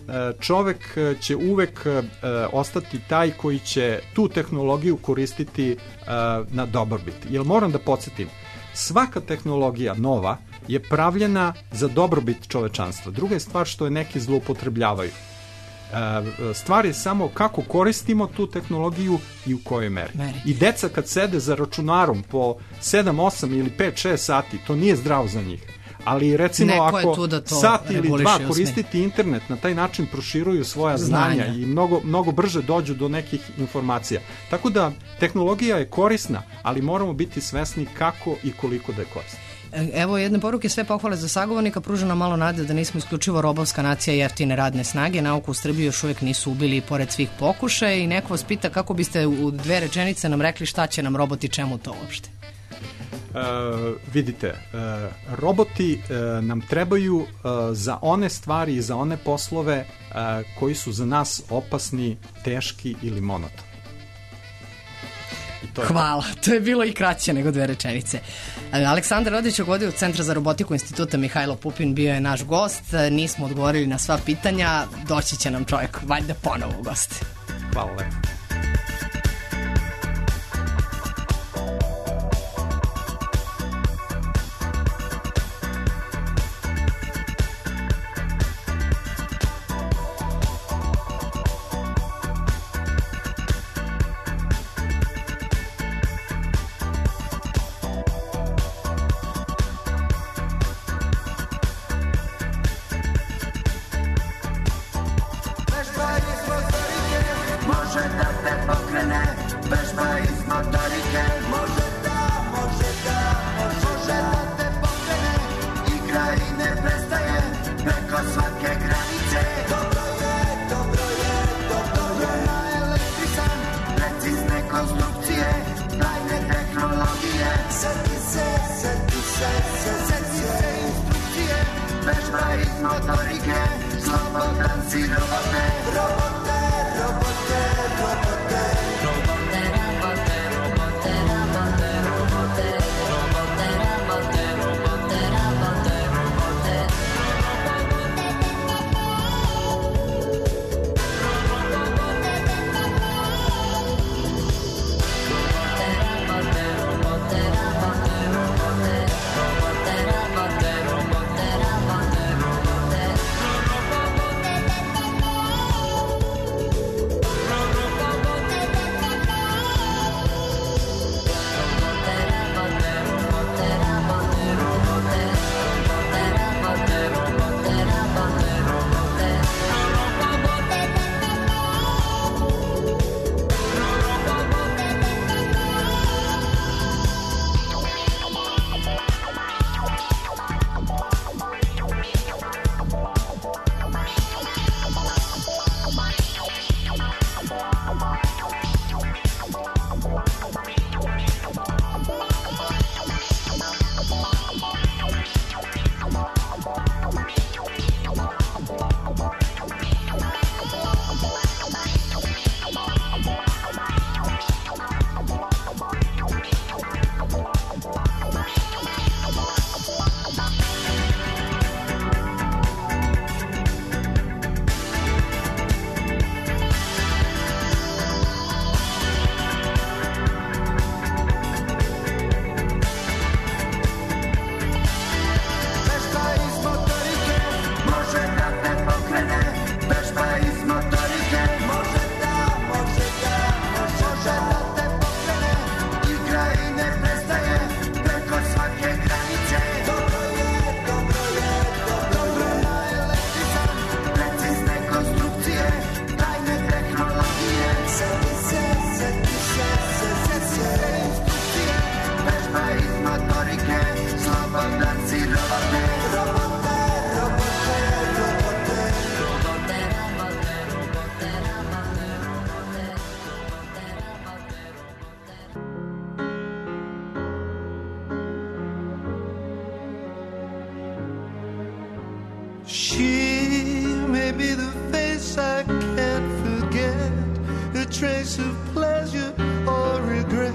čovek će uvek e, ostati taj koji će tu tehnologiju koristiti e, na dobrobit. Jer moram da podsjetim, svaka tehnologija nova je pravljena za dobrobit čovečanstva. Druga je stvar što je neki zloupotrebljavaju. Stvar je samo kako koristimo tu tehnologiju i u kojoj meri. meri. I deca kad sede za računarom po sedam, osam ili pet, šest sati, to nije zdravo za njih. Ali recimo neko ako sat ili dva koristiti internet, na taj način proširuju svoja znanja, znanja i mnogo, mnogo brže dođu do nekih informacija. Tako da tehnologija je korisna, ali moramo biti svesni kako i koliko da je korisna. Evo jedne poruke, sve pohvale za sagovornika, pruža nam malo nade da nismo isključivo robovska nacija jeftine radne snage. Nauku u Srbiji još uvijek nisu ubili pored svih pokušaja, i neko vas pita kako biste u dve rečenice nam rekli šta će nam roboti, čemu to uopšte? Uh, vidite, uh, roboti uh, nam trebaju uh, za one stvari i za one poslove uh, koji su za nas opasni, teški ili monotoni. To Hvala, to je bilo i kraće nego dve rečenice. Aleksandar Rodić, vodio Centra za robotiku Instituta Mihajlo Pupin, bio je naš gost. Nismo odgovorili na sva pitanja, doći će nam čovjek valjda ponovo u goste. Hvala lepo. pokrene, vežba iz motorike. Može da, može da, može da te pokrene, igra i ne prestaje, preko svake granice. Dobro je, dobro je, dobro je, naelektrisan, precizne konstrukcije, tajne tehnologije. Seti se, seti se, seti se instrukcije, vežba iz motorike, slobodan si robote, robote, robote, robote, robote, robote, robote, robote, robote, robote, robote, robote, robote, robote. Trace of pleasure or regret,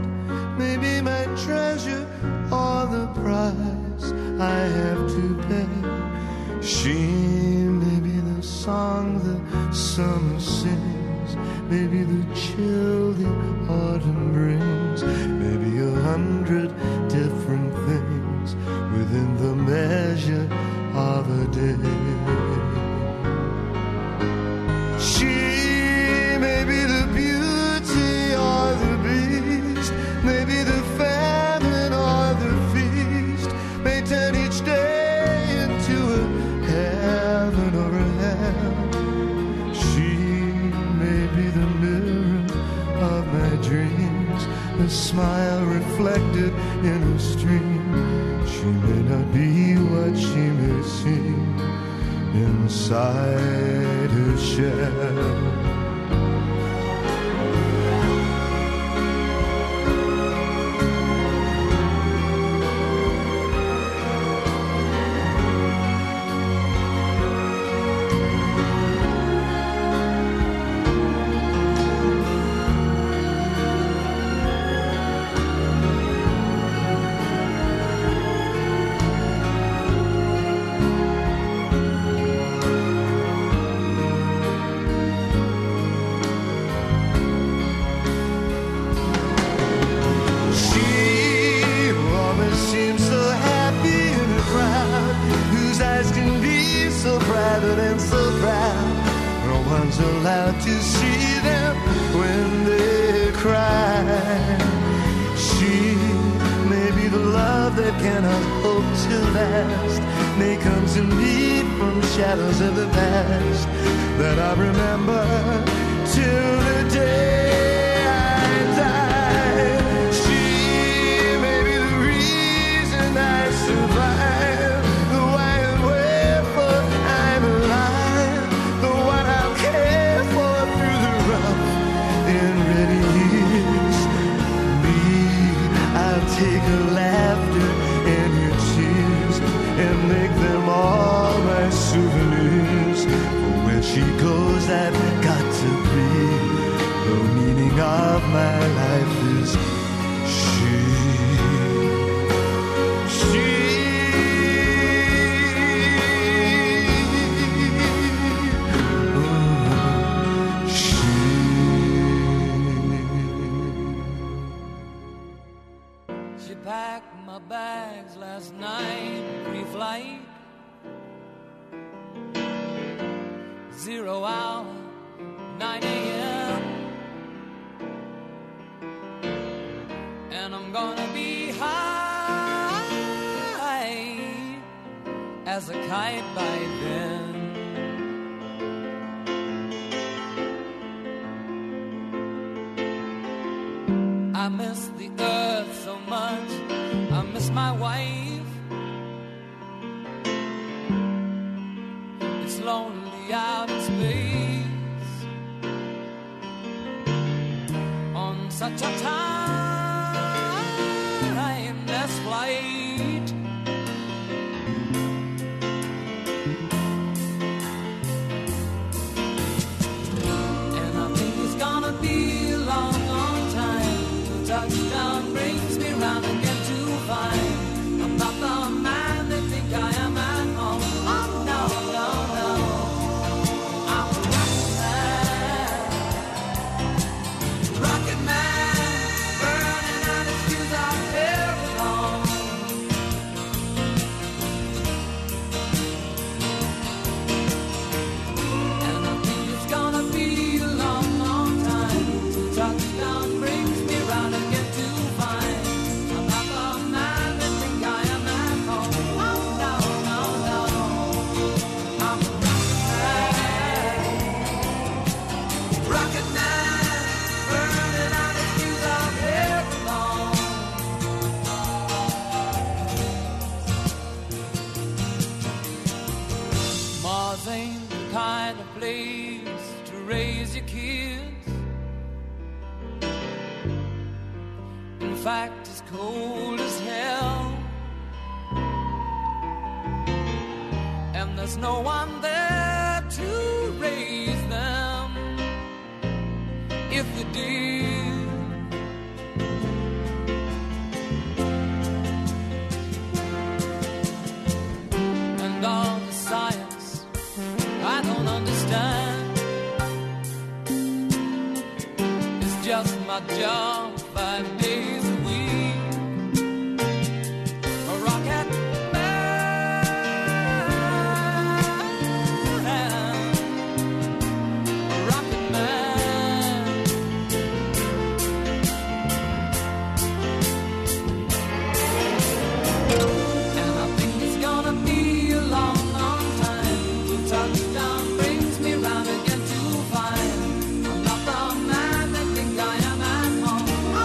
maybe my treasure or the price I have to pay. She may be the song the summer sings, maybe the chill the autumn brings, maybe a hundred different things within the measure of a day. She maybe the beauty or the beast, maybe the famine or the feast, may turn each day into a heaven or a hell. She may be the mirror of my dreams, a smile reflected in a stream. She may not be what she may seem inside her shell. Allowed to see them when they cry. She may be the love that cannot hope to last, may come to me from shadows of the past that I remember till the day I've got to be. The meaning of my life is she. She. Oh, she. She packed my bags last night, pre-flight. Zero hour, nine a.m. And I'm gonna be high as a kite by then. I miss the earth so much, I miss my wife. It's lonely out in space on such a timeless flight. And I think it's gonna be a long, long time till touchdown brings me round again to find I'm not the man they think I am at home. Oh no, no, no, I'm a rocket man, rocket man, burning out his fuse out there alone. And I think it's gonna be a long, long time till touchdown brings me round again to find I'm not the man they think I am at home. Oh no, no, no, I'm a rocket man, rocket man, burning out his fuse out there alone. Mars ain't the kind of place to raise your kids. In fact, it's cold as hell. And there's no one there to raise them if you did. And all the science I don't understand. It's just my job five days a week. A rocket man, a rocket man. And I think it's gonna be a long, long time till touchdown brings me round again to find I'm not the man they think I am at home. Oh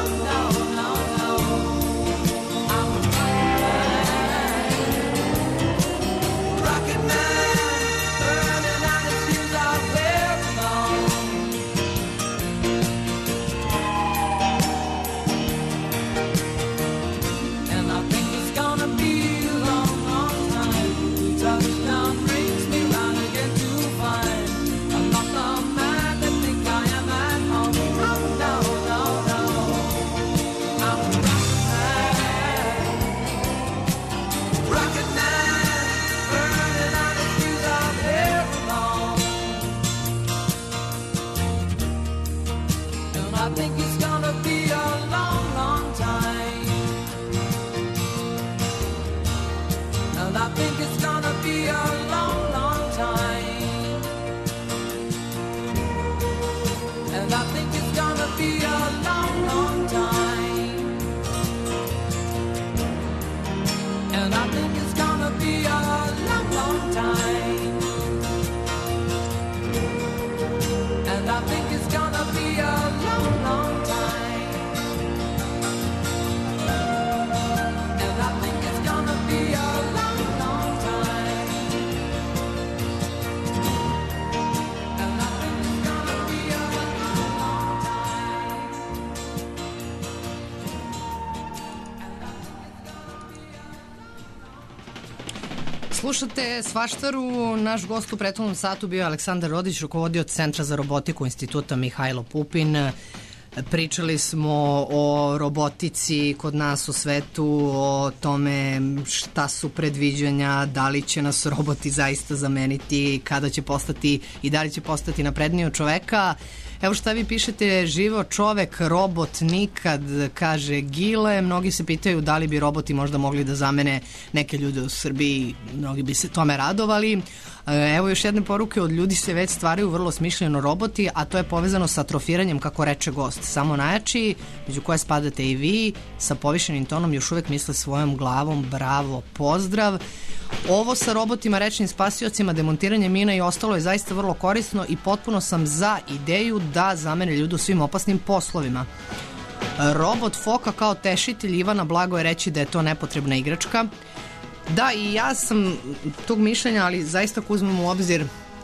Slušate Svaštaru, naš gost u prethodnom satu bio je Aleksandar Rodić, rukovodioc Centra za robotiku Instituta Mihajlo Pupin. Pričali smo o robotici kod nas u svetu, o tome šta su predviđanja, da li će nas roboti zaista zameniti, kada će postati i da li će postati napredniji od čoveka. Evo šta vi pišete, živo čovek, robot nikad, kaže Gile. Mnogi se pitaju da li bi roboti možda mogli da zamene neke ljude u Srbiji, mnogi bi se tome radovali. Evo još jedne poruke, od ljudi se već stvaraju vrlo smišljeno roboti, a to je povezano sa atrofiranjem, kako reče gost. Samo najjači, među koje spadate i vi, sa povišenim tonom još uvek misle svojom glavom, bravo, pozdrav. Ovo sa robotima, rečnim spasiocima, demontiranje mina i ostalo je zaista vrlo korisno i potpuno sam za ideju da zamene ljude u svim opasnim poslovima. Robot Foka kao tešitelj Ivana, blago je reći da je to nepotrebna igračka. Da, i ja sam tog mišljenja, ali zaista ako uzmemo u obzir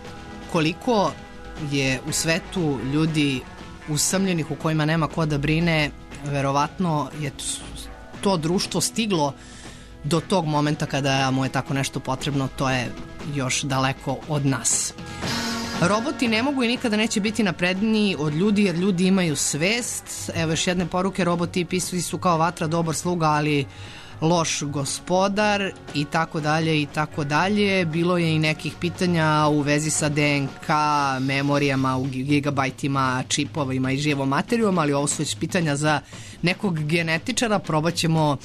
koliko je u svetu ljudi usamljenih u kojima nema ko da brine, verovatno je to društvo stiglo do tog momenta kada mu je tako nešto potrebno, to je još daleko od nas. Roboti ne mogu i nikada neće biti napredniji od ljudi, jer ljudi imaju svest. Evo još jedne poruke, roboti pisali su kao vatra, dobar sluga, ali loš gospodar i tako dalje i tako dalje. Bilo je i nekih pitanja u vezi sa D N K, memorijama u gigabajtima, čipovima i živom materijom, ali ovo su već pitanja za nekog genetičara. Probat ćemo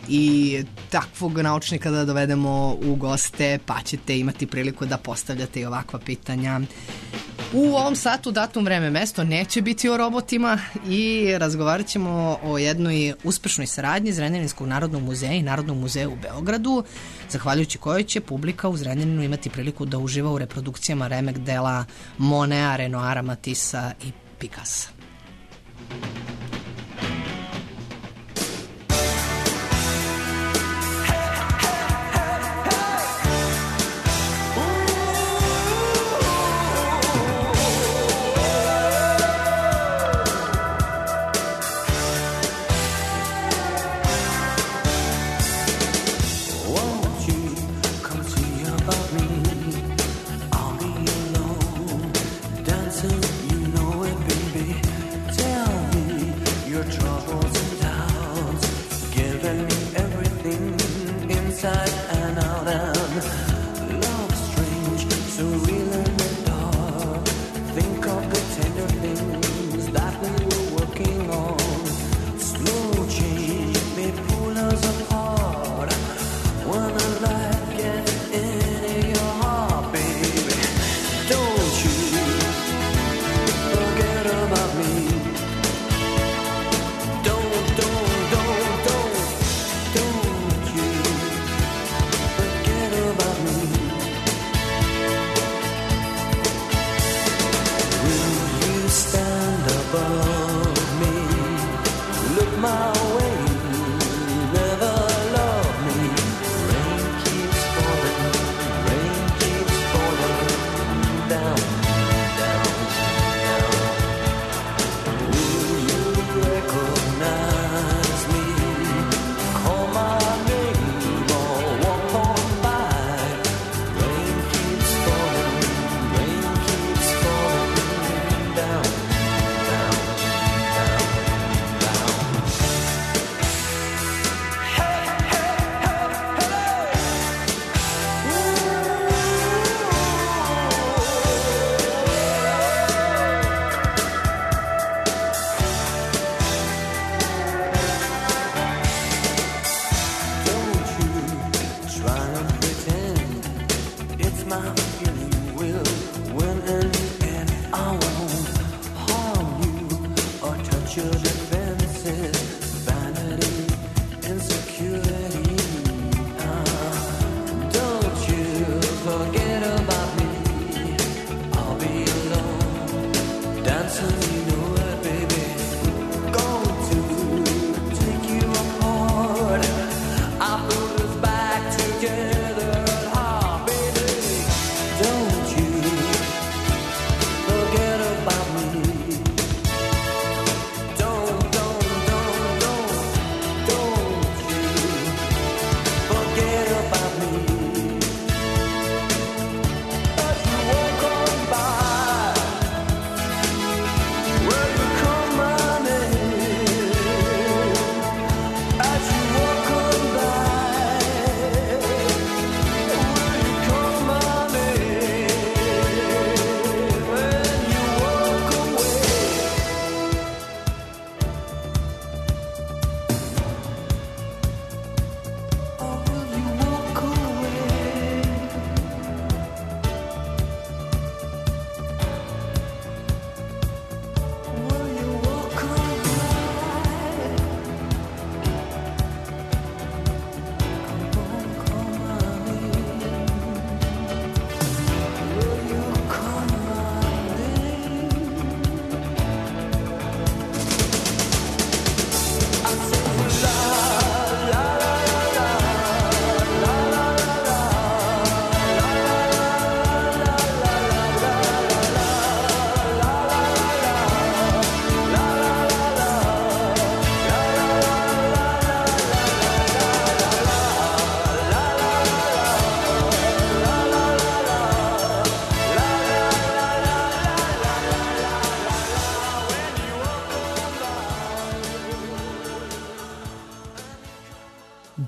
i takvog naučnika da dovedemo u goste, pa ćete imati priliku da postavljate i ovakva pitanja. U ovom satu datum, vreme, mesto neće biti o robotima i razgovarat ćemo o jednoj uspešnoj saradnji Zrenjaninskog narodnog muzeja i Narodnog muzeja u Beogradu, zahvaljujući kojoj će publika u Zrenjaninu imati priliku da uživa u reprodukcijama remek dela Monea, Renoira, Matissa i Picassa.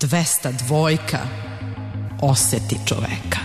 dvesta dvojka oseti čoveka.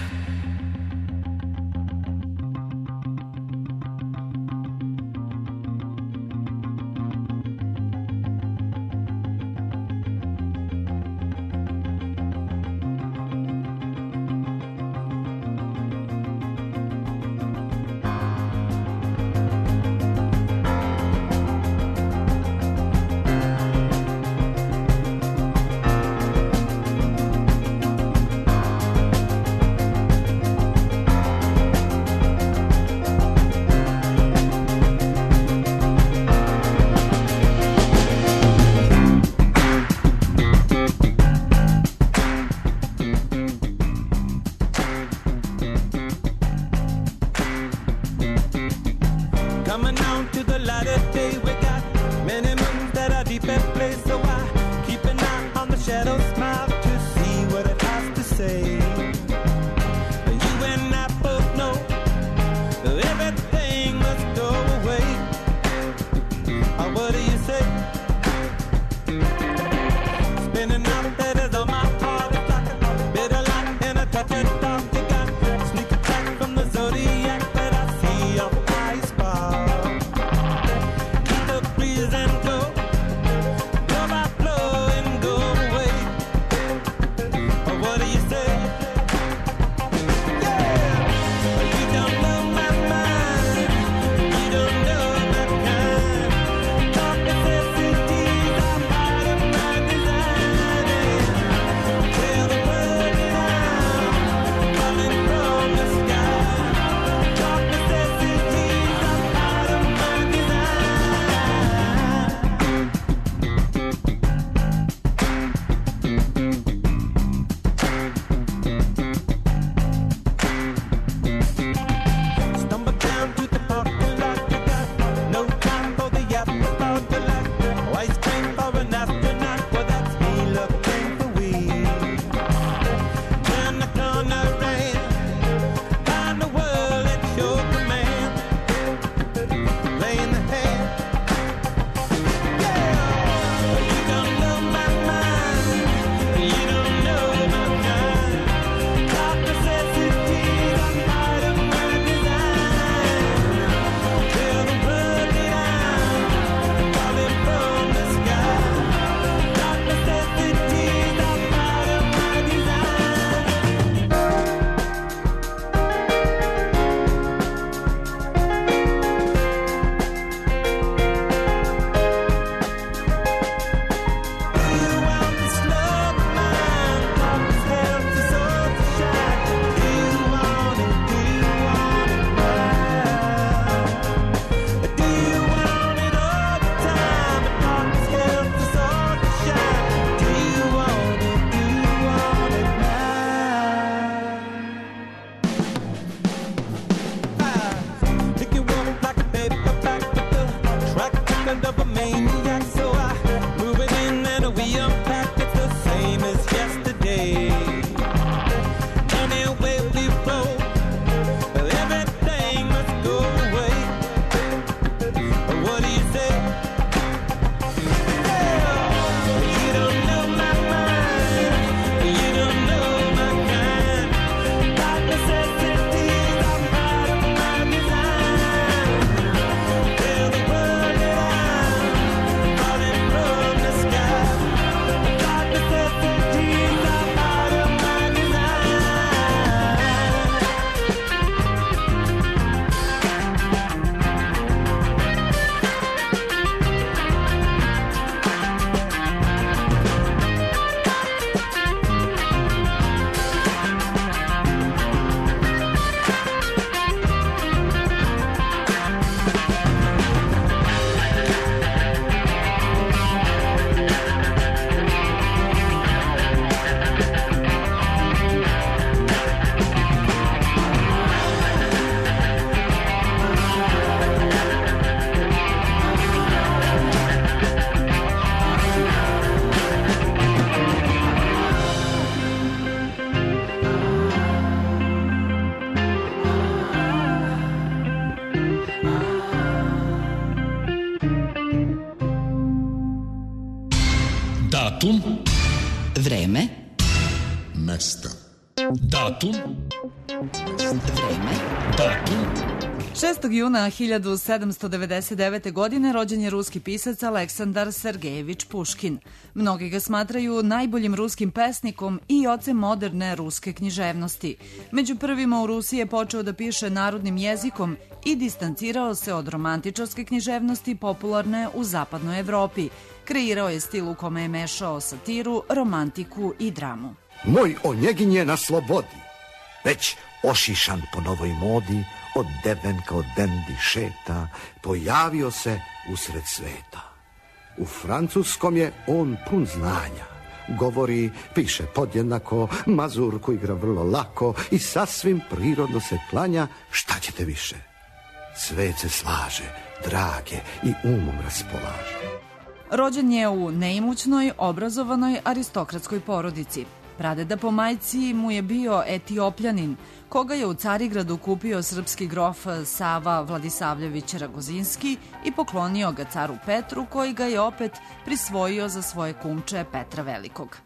Datum Vreme. Mesto. Datum. Vreme. Datum. šestog juna hiljadu sedamsto devedeset devete. godine rođen je ruski pisac Aleksandar Sergejević Puškin. Mnogi ga smatraju najboljim ruskim pesnikom i ocem moderne ruske književnosti. Među prvima u Rusiji je počeo da piše narodnim jezikom i distancirao se od romantičarske književnosti popularne u zapadnoj Evropi. Kreirao je stil u kome je mešao satiru, romantiku i dramu. Moj Onjegin je na slobodi, već ošišan po novoj modi, od devenka od dendi šeta, pojavio se usred sveta. U francuskom je on pun znanja, govori, piše podjednako, mazurku igra vrlo lako i sasvim prirodno se klanja, šta ćete više? Svet se slaže, drage i umom raspolaže. Rođen je u neimućnoj, obrazovanoj aristokratskoj porodici. Pradeda po majci mu je bio Etiopljanin, koga je u Carigradu kupio srpski grof Sava Vladisavljević Ragozinski i poklonio ga caru Petru, koji ga je opet prisvojio za svoje kumče Petra Velikog.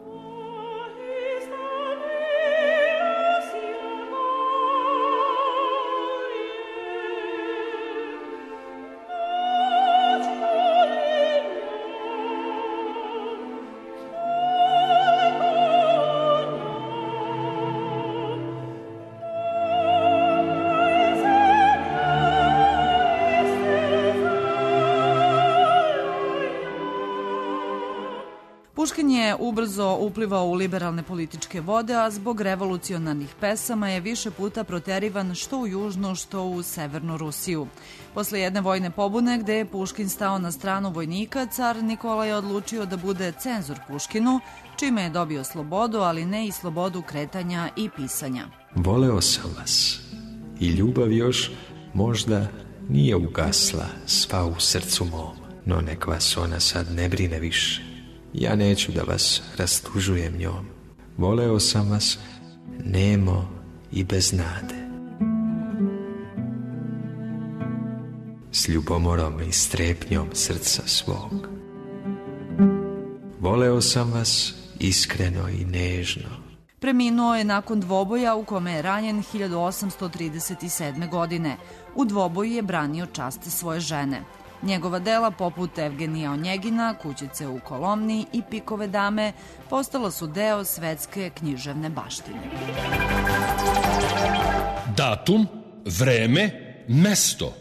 Puškin je ubrzo uplivao u liberalne političke vode, a zbog revolucionarnih pesama je više puta proterivan što u južnu, što u severnu Rusiju. Posle jedne vojne pobune gde je Puškin stao na stranu vojnika, car Nikola je odlučio da bude cenzor Puškinu, čime je dobio slobodu, ali ne i slobodu kretanja i pisanja. Voleo sam vas i ljubav još možda nije ugasla sva u srcu mom, no nek vas ona sad ne brine više. Ja neću da vas rastužujem njom. Voleo sam vas nemo i bez nade. S ljubomorom i strepnjom srca svog. Voleo sam vas iskreno i nežno. Preminuo je nakon dvoboja u kome je ranjen hiljadu osamsto trideset sedme. godine. U dvoboju je branio čast svoje žene. Njegova dela, poput Evgenija Onjegina, Kućice u Kolomni i Pikove dame, postala su deo svetske književne baštine. Datum, vreme, mesto.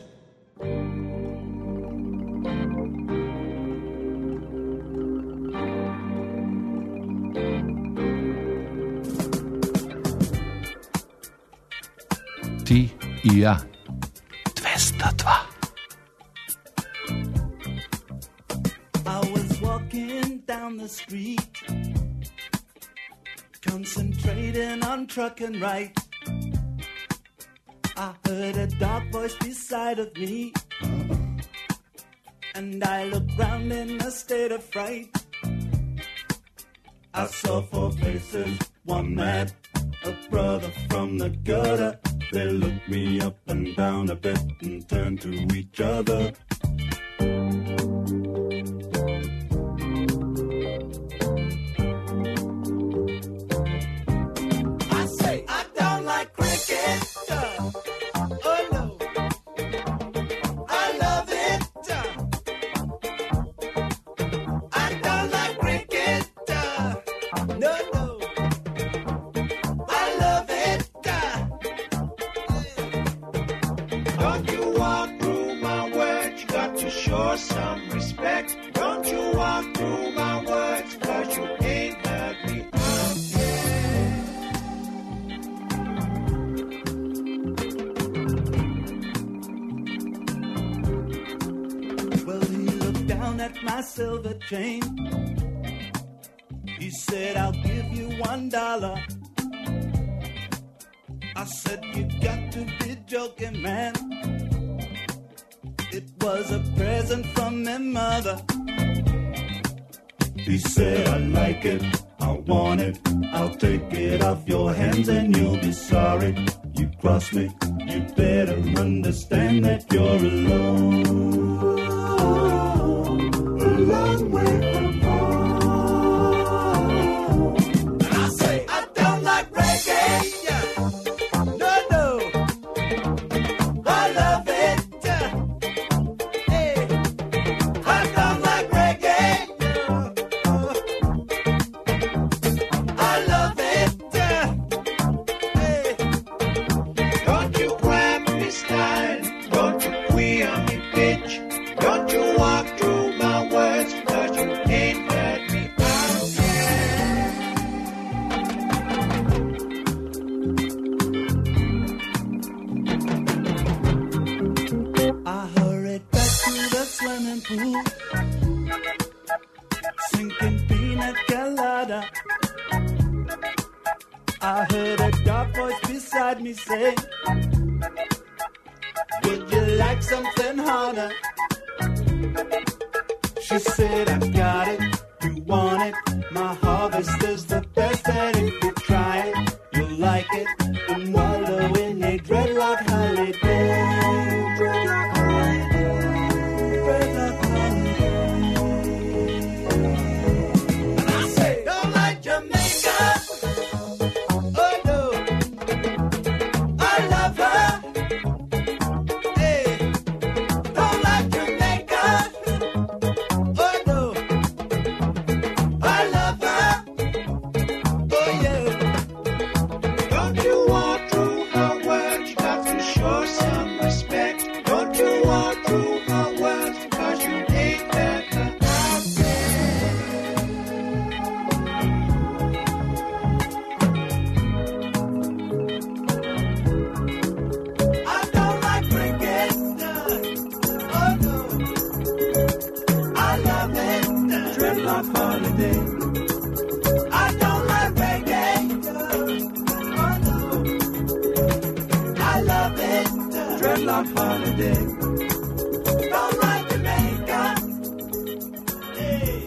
Ti i ja. dvesta dva. I was walking down the street, concentrating on truck and right. I heard a dark voice beside of me, and I looked round in a state of fright. I saw four faces, one man, a brother from the gutter. They looked me up and down a bit and turned to each other. I say, I don't like cricket. Oh no, I love it. I don't like cricket. No, no, I love it. Don't you walk through my words, you got to show some respect. Don't you walk through my words, cause you ain't heard me out yet. Well, he looked down at my silver chain. He said, I'll give you one dollar. I said, you got to be joking, man. It was a present from my mother. He said, I like it, I want it, I'll take it off your hands and you'll be sorry. You cross me, you better understand that you're alone. A long way from home. love it. Hey, I don't like reggae. I love it. Hey, don't you grab me style, don't you queer me bitch, don't you walk through my words, cause you ain't heard me out yet. I hurried back to the swimming pool, sinking pina colada. I heard a dark voice beside me say, would you like something harder? She said, I got it, you want it. My harvest is the best, and if you try it, you'll like it. And wallow in a dreadlock holiday. Dreadlock holiday. Dreadlock holiday. And I say, don't like Jamaica. Oh no, I love her. Hey, don't like Jamaica. Oh no, I love her. Oh yeah. Don't you walk through her words? You got to show some respect. Don't you walk through her words? Cause you ain't that out there. I don't like reggae. Oh no, I love it. Dreadlock holiday. I don't like reggae. Oh no, I love it. Dreadlock holiday. Don't like Jamaica. Hey,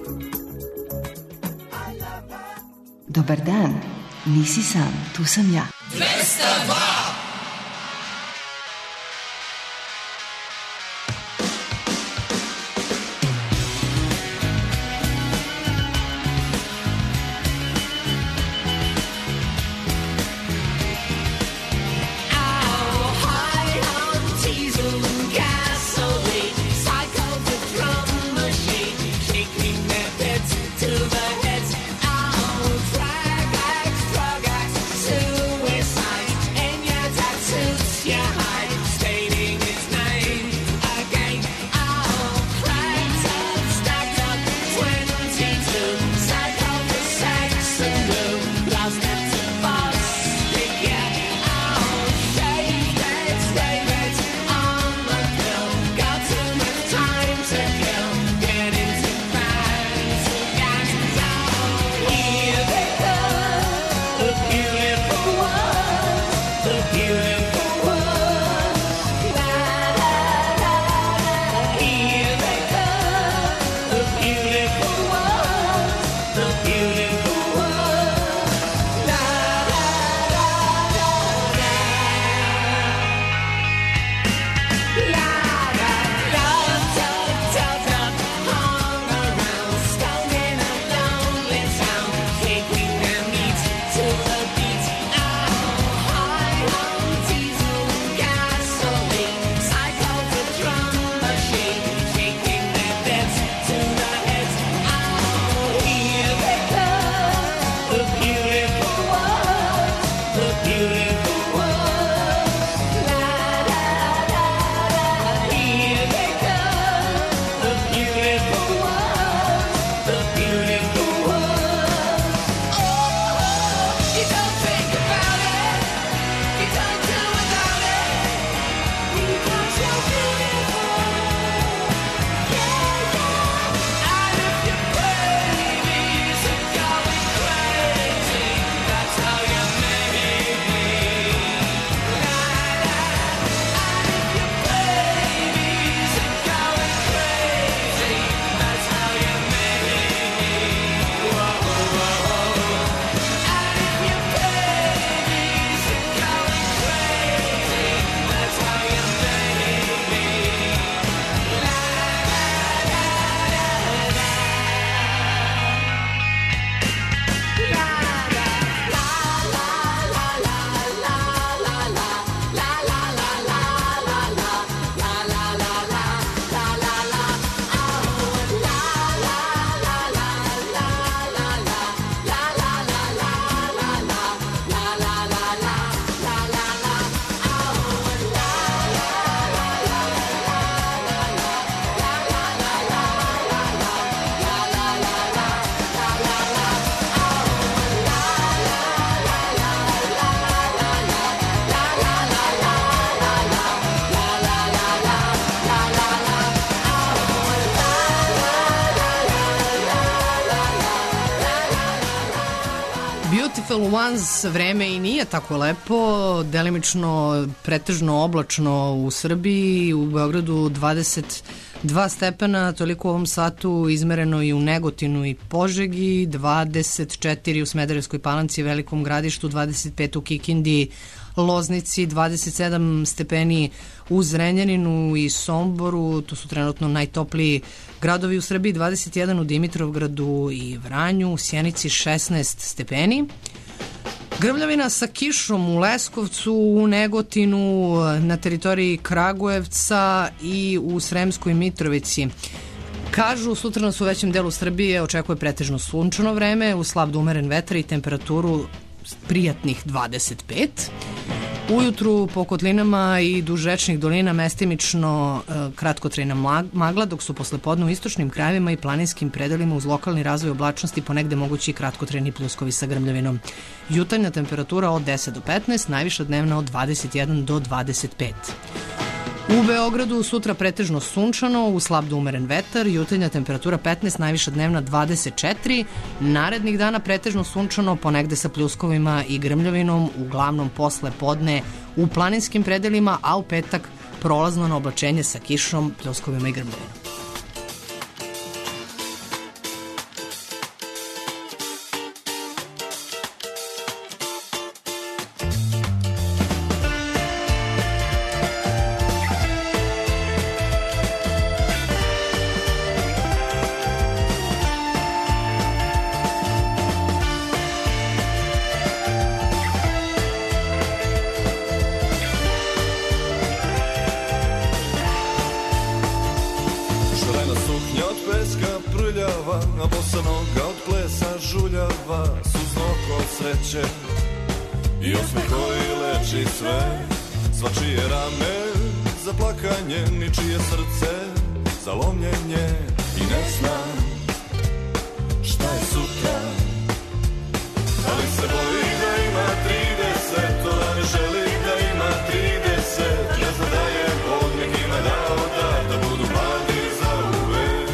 I love her. Dobar dan, nisi sam, tu sam ja. dvesta dva. Suicide, and you're Gospel Ones, vreme i nije tako lepo, delimično pretežno oblačno u Srbiji, u Beogradu dvadeset dva stepena, toliko u ovom satu izmereno i u Negotinu i Požegi, dvadeset četiri u Smederevskoj Palanci, Velikom Gradištu, dvadeset pet u Kikindi, Loznici, dvadeset sedam stepeni u Zrenjaninu i Somboru, to su trenutno najtopliji gradovi u Srbiji, dvadeset jedan u Dimitrovgradu i Vranju, u Sjenici šesnaest stepeni. Grmljavina sa kišom u Leskovcu, u Negotinu, na teritoriji Kragujevca i u Sremskoj Mitrovici. Kažu, sutra nas u većem delu Srbije očekuje pretežno sunčano vreme, uz slab do umeren vetar i temperaturu prijatnih dvadeset pet. Ujutru po kotlinama i duž rečnih dolina mestimično e, kratkotrajna magla, dok su poslepodne u istočnim krajevima i planinskim predelima uz lokalni razvoj oblačnosti ponegde mogući kratkotrajni pljuskovi sa grmljavinom. Jutarnja temperatura od deset do petnaest, najviša dnevna od dvadeset jedan do dvadeset pet. U Beogradu sutra pretežno sunčano, u slab do umeren vetar, jutarnja temperatura petnaest, najviša dnevna dvadeset četiri, narednih dana pretežno sunčano, ponegde sa pljuskovima i grmljavinom, uglavnom posle podne u planinskim predelima, a u petak prolazno na oblačenje sa kišom, pljuskovima i grmljavinom. I osmeh koji leči sve, svačije rame za plakanje, ničije srce za lomljenje. I ne znam šta je sutra, ali se boji da ima trideset, ona ne želi da ima trideset, ne zna da je Bog nekima dao dar da budu mladi za uvek.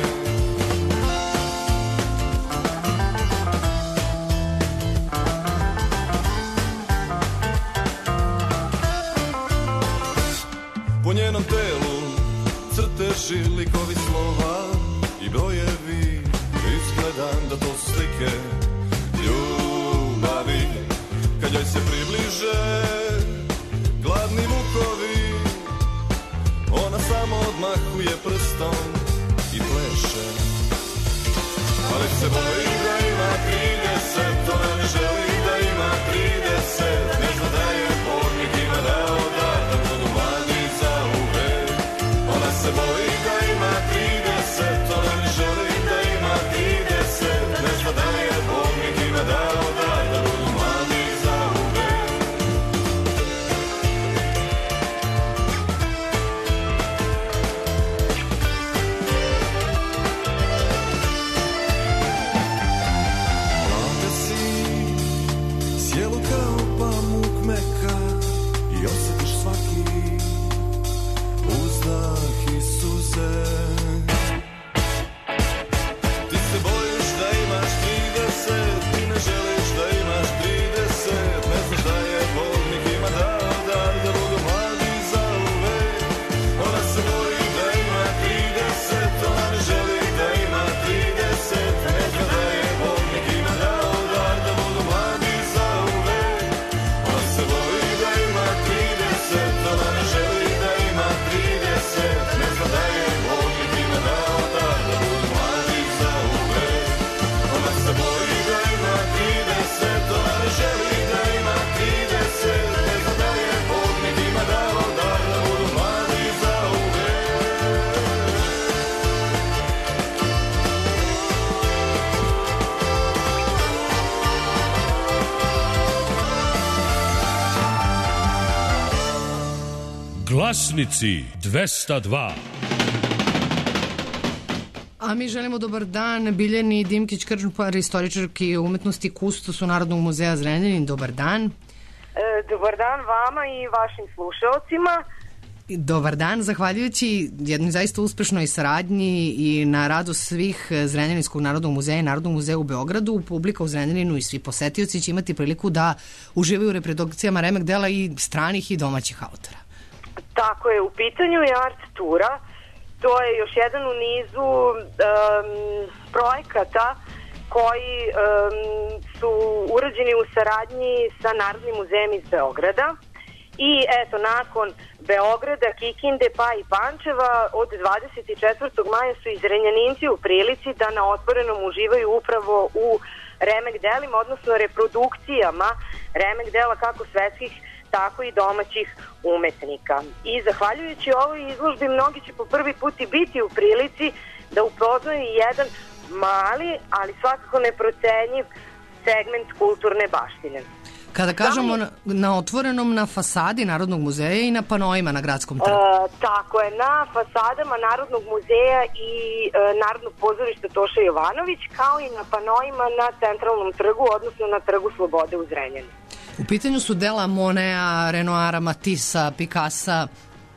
Po njenom telu crteži, likovi slova i brojevi, izgledam da to su slike ljubavi. Kad joj se približe gladni mukovi, ona samo odmahuje prstom i pleše. Ali se boji da ima trideset, ona ne želi da ima trideset, ne zna da je Bog nekima dao dar da budu mladi za uvek. Ona se boji da ima trideset, ona ne želi da ima trideset, ne zna da je Bog nekima dao dar da budu mladi za uvek. Mlada si, sjelo kao pamuk meka i osjetiš svaki uzdah i suze. Ti se bojiš da imaš trideset, ti ne želiš da imaš trideset, ne znaš da je Bog nekima dao dar da budu mladi za uvek. Ona se boji da ima trideset, ona ne želi da ima trideset, ne zna da je Bog nekima dao dar da budu mladi za uvek. Ona se boji da ima trideset, ona ne želi da ima trideset, ne zna da je Bog nekima dao dar da budu mladi za uvek. Ona se boji da ima trideset, ona ne želi da ima trideset, ne zna da je Bog nekima dao dar da budu mladi za uvek. Glasnici dvesta dva. A mi želimo dobar dan Biljani Dimkić Krčpar, istoričarki umetnosti, kustosu Narodnog muzeja Zrenjanin. Dobar dan. E, dobar dan vama i vašim slušalcima. Dobar dan, zahvaljujući jednoj zaista uspešnoj saradnji i na radu svih Zrenjaninskog narodnog muzeja i Narodnog muzeja u Beogradu, publika u Zrenjaninu i svi posetioci će imati priliku da uživaju u reprodukcijama remek dela i stranih i domaćih autora. Tako je, u pitanju je art tura. To je još jedan u nizu um, projekata koji um, su urađeni u saradnji sa Narodnim muzejem iz Beograda. I eto, nakon Beograda, Kikinde pa i Pančeva, od dvadeset četvrtog maja su i Zrenjaninci u prilici da na otvorenom uživaju upravo u remek delima, odnosno reprodukcijama remek dela kako svetskih, tako i domaćih umetnika. I zahvaljujući ovoj izložbi, mnogi će po prvi put i biti u prilici da upoznaju jedan mali, ali svakako neprocenjiv segment kulturne baštine. Kada kažemo na, na otvorenom, na fasadi Narodnog muzeja i na panoima na Gradskom trgu. E, tako je, na fasadama Narodnog muzeja i e, Narodnog pozorišta Toša Jovanović, kao i na panoima na Centralnom trgu, odnosno na Trgu Slobode u Zrenjaninu. U pitanju su dela Monea, Renoira, Matissa, Picassa.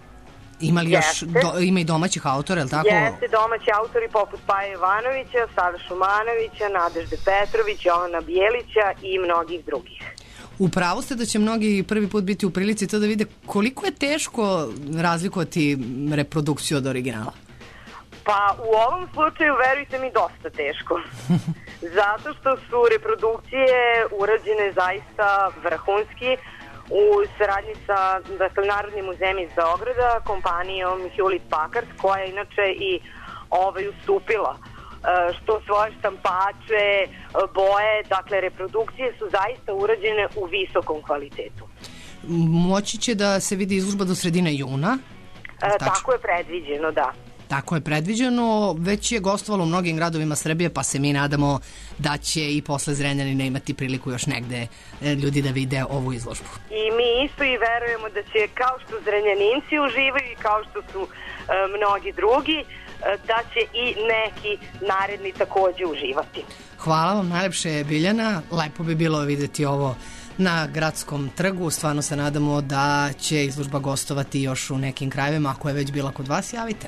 Ima li još, do, ima i domaćih autora, je li tako? Jeste, domaći autori poput Paje Jovanovića, Save Šumanovića, Nadežde Petrović, Jovana Bijelića i mnogih drugih. Upravo ste da će mnogi prvi put biti u prilici to da vide koliko je teško razlikovati reprodukciju od originala. Pa u ovom slučaju, verujte mi, dosta teško. Zato što su reprodukcije urađene zaista vrhunski u saradnji sa dakle, Narodnim muzejem iz Beograda, kompanijom Hewlett Packard, koja je inače i ovaj, ustupila što svoje štampače, boje, dakle reprodukcije su zaista urađene u visokom kvalitetu. Moći će da se vidi izložba do sredine juna? E, tako je predviđeno, da. Tako je predviđeno, već je gostovalo u mnogim gradovima Srbije, pa se mi nadamo da će i posle Zrenjanina imati priliku još negde ljudi da vide ovu izložbu. I mi isto i verujemo da će, kao što Zrenjaninci uživaju i kao što su e, mnogi drugi, da će i neki naredni takođe uživati. Hvala vam najlepše, Biljana. Lepo bi bilo videti ovo na Gradskom trgu. Stvarno se nadamo da će izložba gostovati još u nekim krajevima. Ako je već bila kod vas, javite.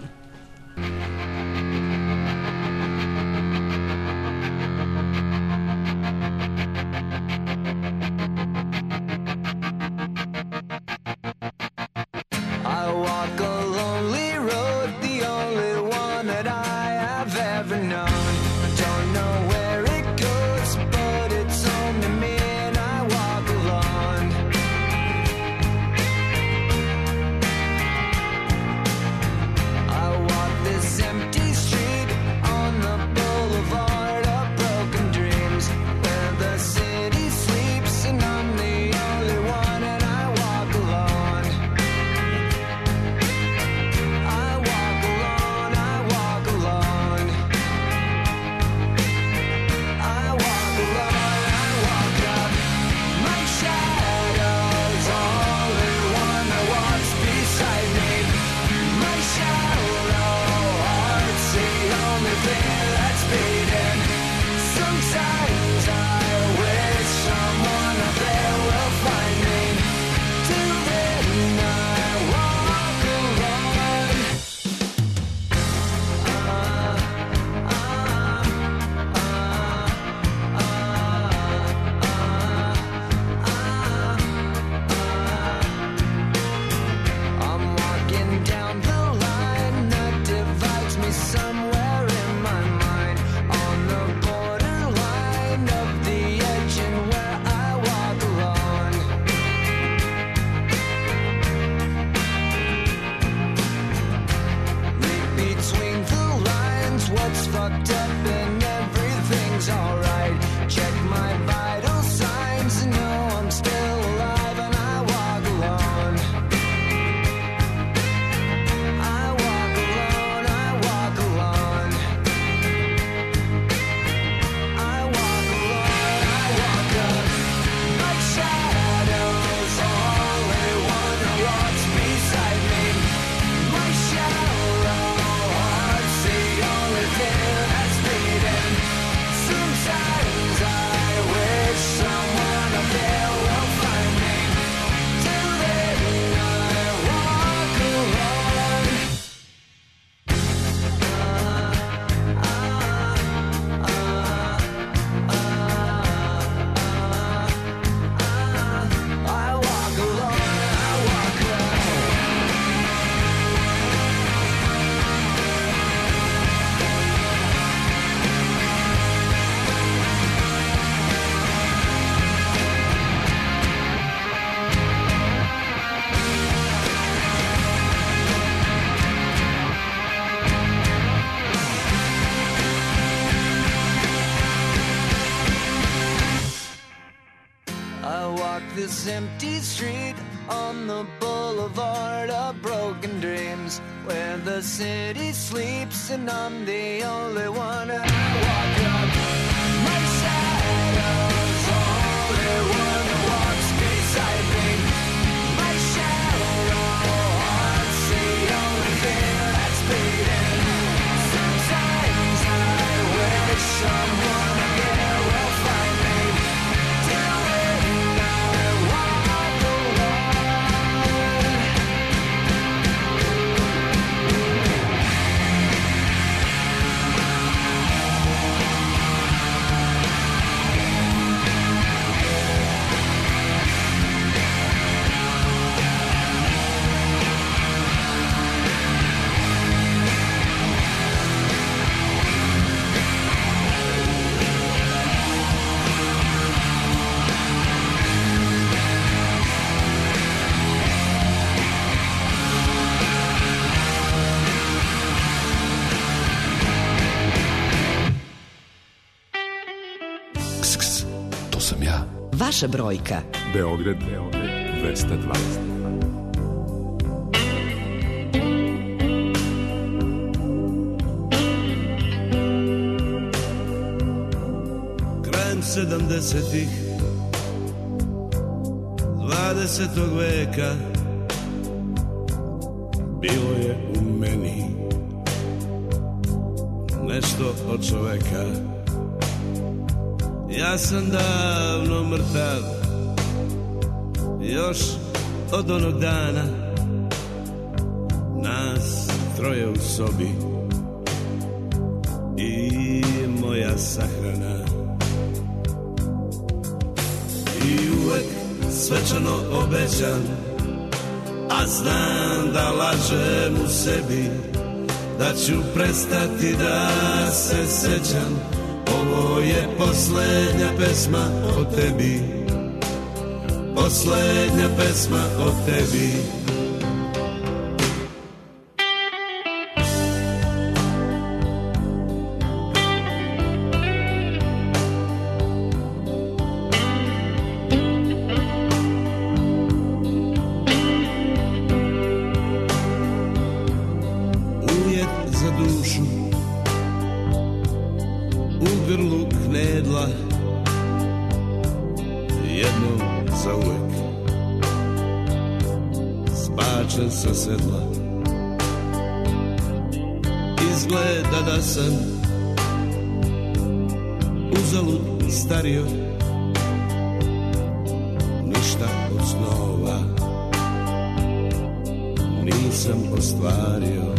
Sometimes this empty street on the boulevard of broken dreams, where the city sleeps and I'm the only one who walk up. My shadow's only one who walks beside me. My shadow haunts the only thing that's beating. Sometimes I wish someone again will find me. Till then I walk alone. Vaša brojka. Beograd, Beograd, dvesta dva. Krajem sedamdesetih dvadesetog veka bilo je u meni nešto od čoveka. Ja sam davno mrtav, još od onog dana, nas troje u sobi i moja sahrana. I uvek svečano obećam, a znam da lažem u sebi, da ću prestati da se sećam. Ovo je poslednja pesma o tebi, poslednja pesma o tebi. Ujed za dušu, u grlu knedla, jednom zauvek zbačen sa sedla. Izgleda da sam uzalud stario, ništa od snova nisam ostvario.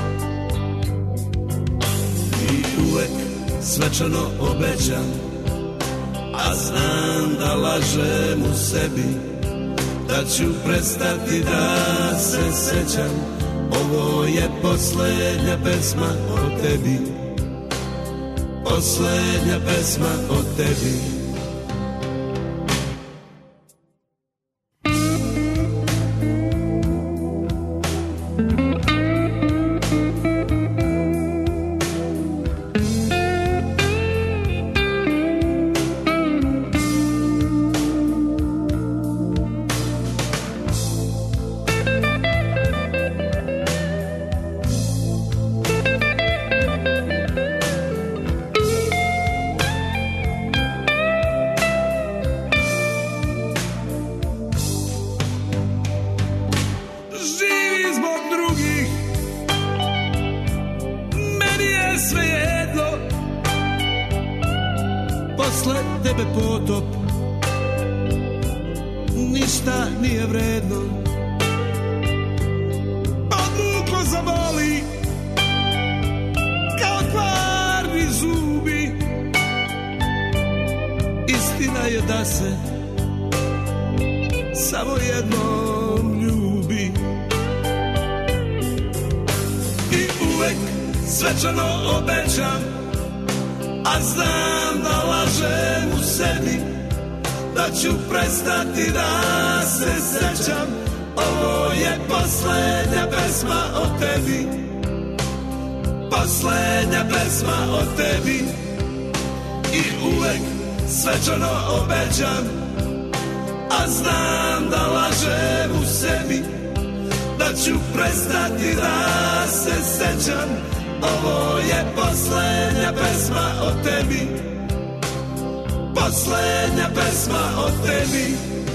I uvek svečano obećam, a znam da lažem u sebi, da ću prestati da se sećam. Ovo je poslednja pesma o tebi, poslednja pesma o tebi. a znam da lažem u sebi, da ću prestati da se sećam. Ovo je poslednja pesma o tebi, poslednja pesma o tebi.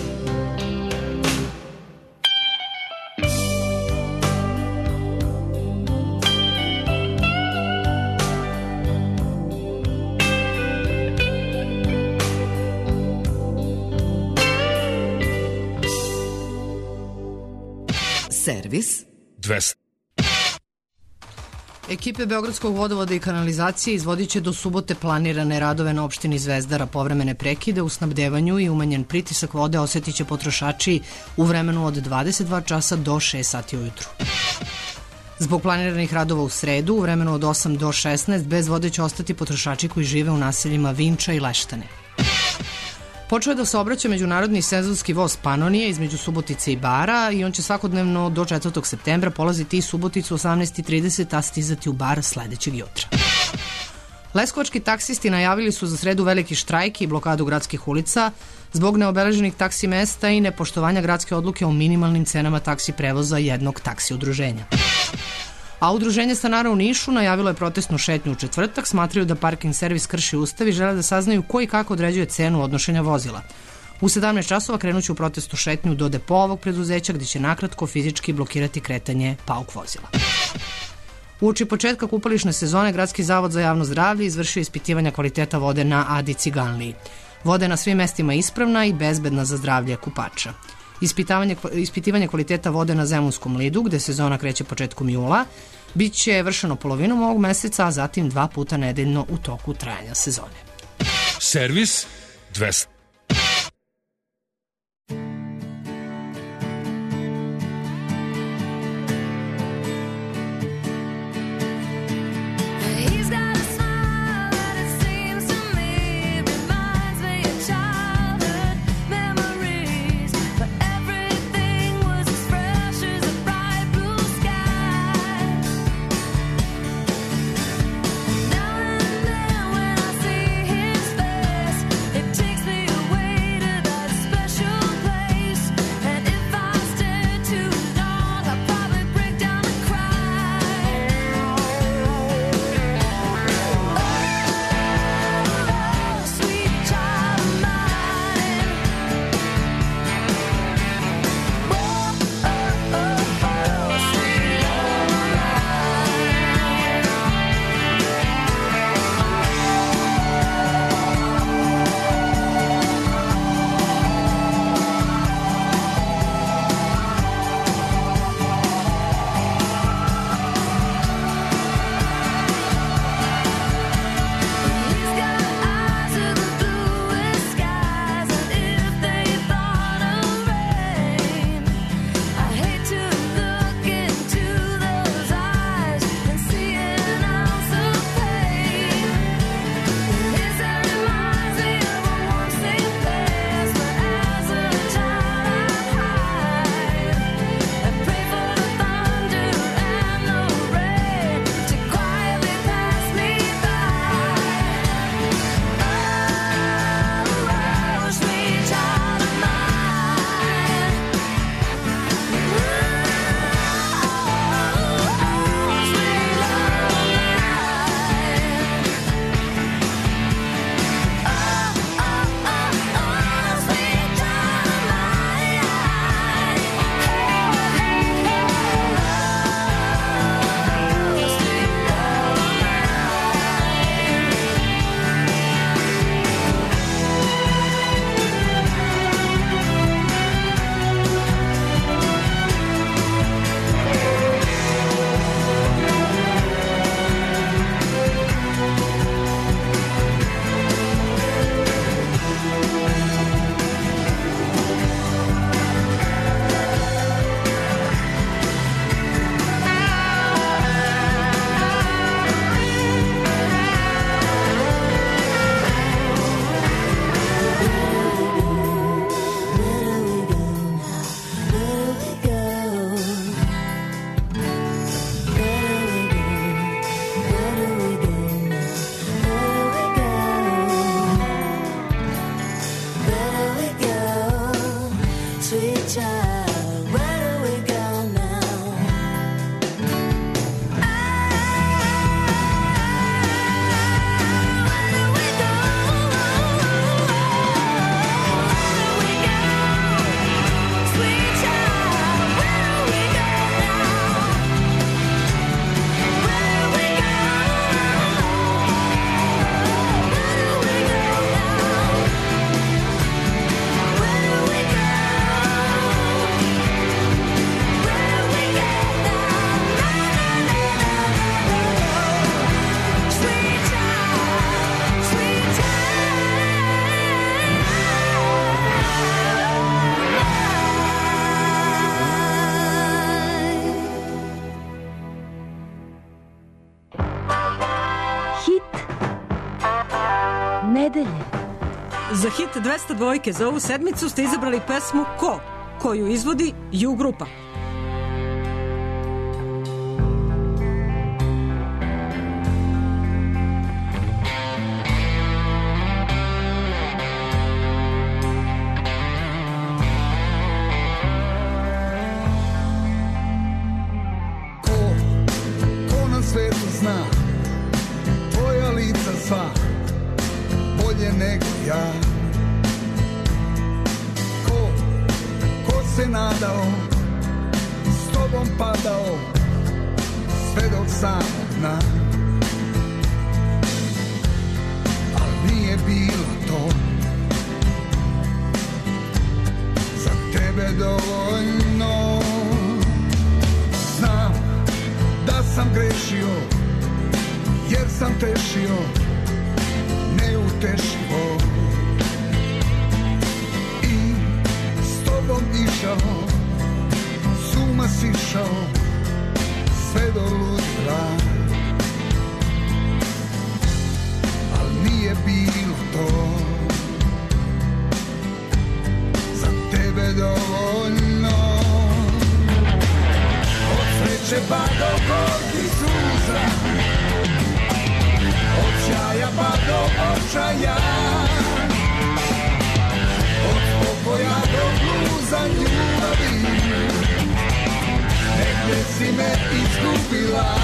Servis dvesta. Ekipe Beogradskog vodovoda i kanalizacije izvodit će do subote planirane radove na opštini Zvezdara, povremene prekide u snabdevanju i umanjen pritisak vode osetit će potrošači u vremenu od dvadeset dva časa do šest sati ujutru. Zbog planiranih radova u sredu, u vremenu od osam do šesnaest, bez vode će ostati potrošači koji žive u naseljima Vinča i Leštane. Počeo je da se obraća međunarodni sezonski voz Panonije između Subotice i Bara i on će svakodnevno do četvrtog septembra polaziti iz Subotice u osamnaest i trideset, a stizati u Bar sledećeg jutra. Leskovački taksisti najavili su za sredu veliki štrajk i blokadu gradskih ulica zbog neobeleženih taksi mesta i nepoštovanja gradske odluke o minimalnim cenama taksi prevoza jednog taksi udruženja. A udruženje stanara u Nišu najavilo je protestnu šetnju u četvrtak, smatraju da parking servis krši ustav i žele da saznaju ko i kako određuje cenu odnošenja vozila. U sedamnaest časova krenuće u protestnu šetnju do depo ovog preduzeća gde će nakratko fizički blokirati kretanje pauk vozila. Uoči početka kupališne sezone, Gradski zavod za javno zdravlje izvršio ispitivanja kvaliteta vode na Adi Ciganliji. Voda je na svim mestima ispravna i bezbedna za zdravlje kupača. Ispitivanje, ispitivanje kvaliteta vode na Zemunskom lidu, gde sezona kreće početkom jula, bit će vršeno polovinom ovog meseca, a zatim dva puta nedeljno u toku trajanja sezone. Servis dvesta. Takes me nedelje. Za hit dvesta dvojke za ovu sedmicu ste izabrali pesmu Ko, koju izvodi U grupa. Nego ja. Ko, ko se nadao, s tobom padao, sve dok samog dna. Al nije bilo to za tebe dovoljno. Znam da sam grešio, jer sam tešio neutešivo i s tobom išao, s uma sišao, sve do ludila. Al nije bilo to za tebe dovoljno. Od sreće pa do gorkih suza, od sjaja pa do očaja, od pokoja do bluza ljubavi, negdje si me izgubila.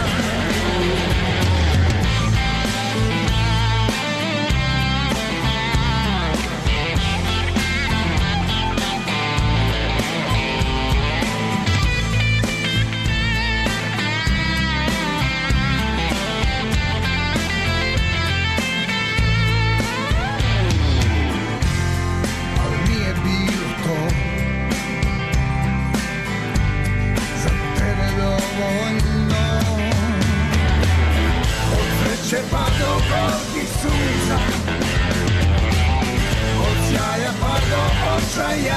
Pa do gorkih suza, od sjaja pa do očaja,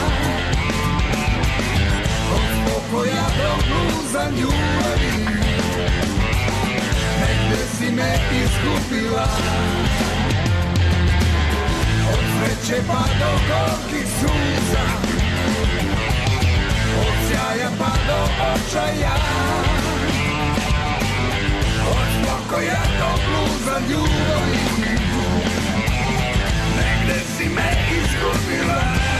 od pokoja do bluza ljubavi, negdje si me izgubila. Od sreće pa do gorkih suza, od sjaja pa do očaja, od pokoja do bluza ljubavi, negdje si me izgubila.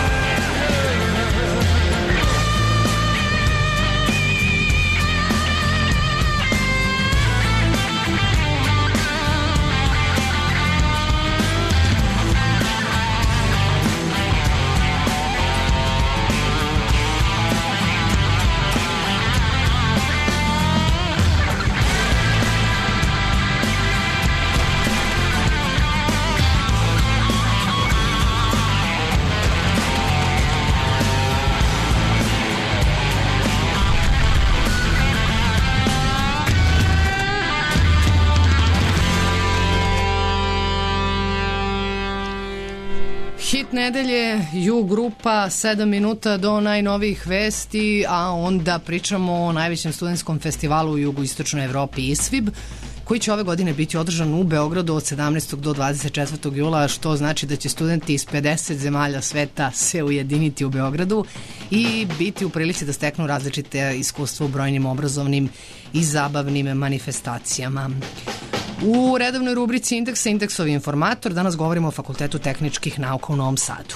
Hit nedelje, U grupa, sedam minuta do najnovijih vesti, a onda pričamo o najvećem studentskom festivalu u jugoistočnoj Evropi I S V I B, koji će ove godine biti održan u Beogradu od sedamnaestog do dvadeset četvrtog jula, što znači da će studenti iz pedeset zemalja sveta se ujediniti u Beogradu i biti u prilici da steknu različite iskustva u brojnim obrazovnim i zabavnim manifestacijama. U redovnoj rubrici Indeksa, Indeksovi informator, danas govorimo o Fakultetu tehničkih nauka u Novom Sadu.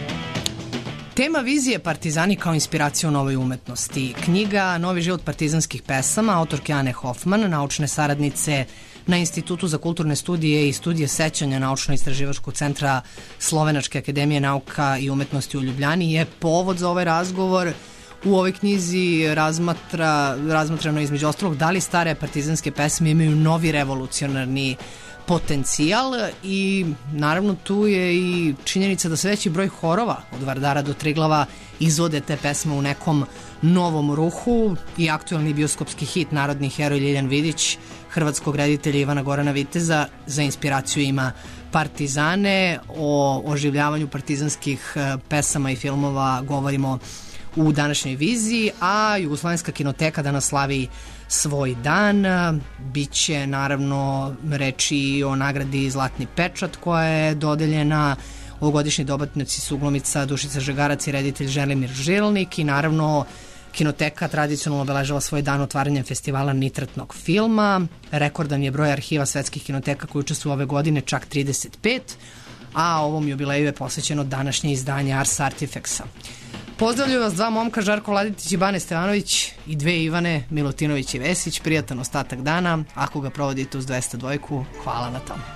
Tema vizije Partizani kao inspiracija u novoj umetnosti. Knjiga Novi život partizanskih pesama, autorke Ane Hoffman, naučne saradnice na Institutu za kulturne studije i studije sećanja Naučno-istraživačkog centra Slovenačke akademije nauka i umetnosti u Ljubljani, je povod za ovaj razgovor. U ovoj knjizi razmatra, razmatrano između ostalog da li stare partizanske pesme imaju novi revolucionarni potencijal i naravno tu je i činjenica da sve veći broj horova od Vardara do Triglava izvode te pesme u nekom novom ruhu i aktuelni bioskopski hit Narodni heroj Ljiljan Vidić, hrvatskog reditelja Ivana Gorana Viteza, za inspiraciju ima Partizane. O oživljavanju partizanskih pesama i filmova govorimo u današnjoj viziji, a Jugoslovenska kinoteka danas slavi svoj dan. Biće naravno reči o nagradi Zlatni pečat koja je dodeljena ovogodišnji dobitnici su glumica Dušica Žegarac i reditelj Želimir Žilnik i naravno Kinoteka tradicionalno obeležava svoj dan otvaranjem festivala nitratnog filma. Rekordan je broj arhiva svetskih kinoteka koji učestvuju ove godine, čak trideset pet, a ovom jubileju je posvećeno današnje izdanje Ars Artifactsa. Pozdravljaju vas dva momka, Žarko Vladetić i Bane Stevanović i dve Ivane, Milutinović i Vesić. Prijatan ostatak dana. Ako ga provodite uz dvesta dva, hvala na tome.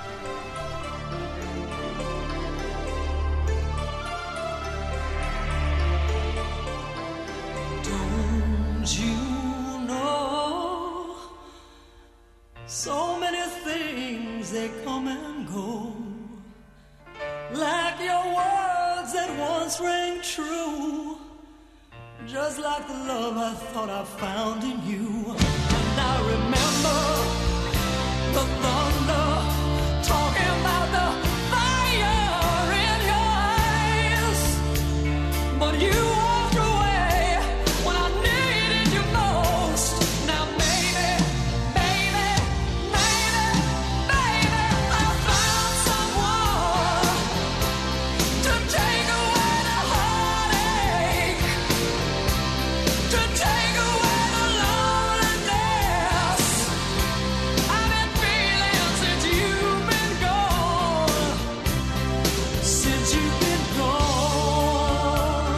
So many things, they come and go, like your words that once rang true, just like the love I thought I found in you. And I remember the thunder talking about the fire in your eyes, but you walked away when I needed you most. Now maybe, baby, maybe, baby, I found someone to take away the heartache, to take away the loneliness I've been feeling since you've been gone, since you've been gone.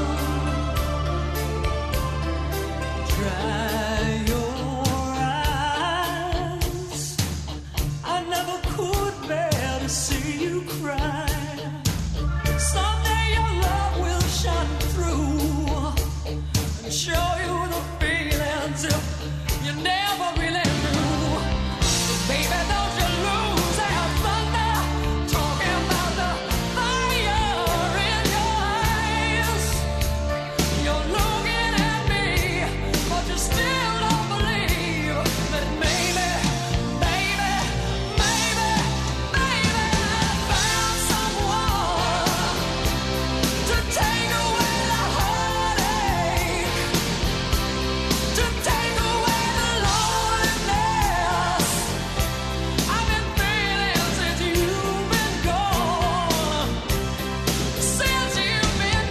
Dry your eyes, I never could bear to see you cry. Someday your love will shine through and show you the feelings if you never really knew. Baby, don't you lose that thunder talking about the fire in your eyes. You're looking at me, but you still don't believe that maybe, baby, maybe, baby, I found someone to take away the heartache, to take away the loneliness I've been feeling since you've been gone, since you've been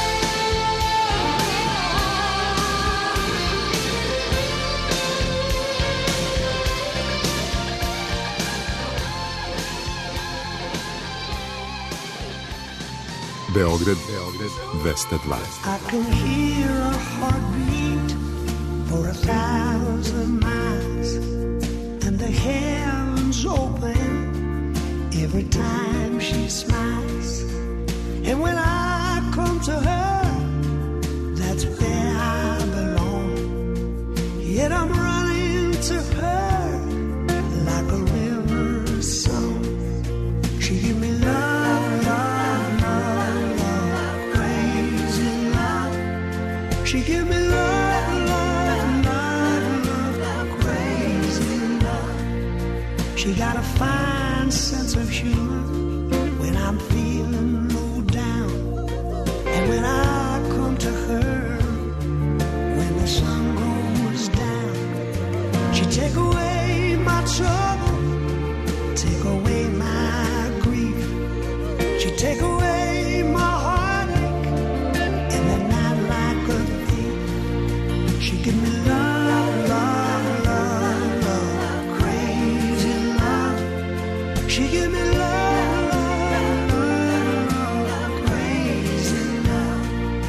Beograd, Beograd, dvesta dva. I can hear a heartbeat for a thousand miles, and the heavens open every time she smiles. And when I come to her, that's where I belong. Yet I'm running to her like a river song. She give me love, love, love, love, crazy love. She give me love, love, love, love, crazy love. She got a fine sense of humor when I'm feeling low down. And when I come to her, when the sun goes down, she take away my trouble, take away my grief. She take away my heartache in the night like a thief. She give me love, love, love, love, crazy love. She give me love, love, love, love, crazy love.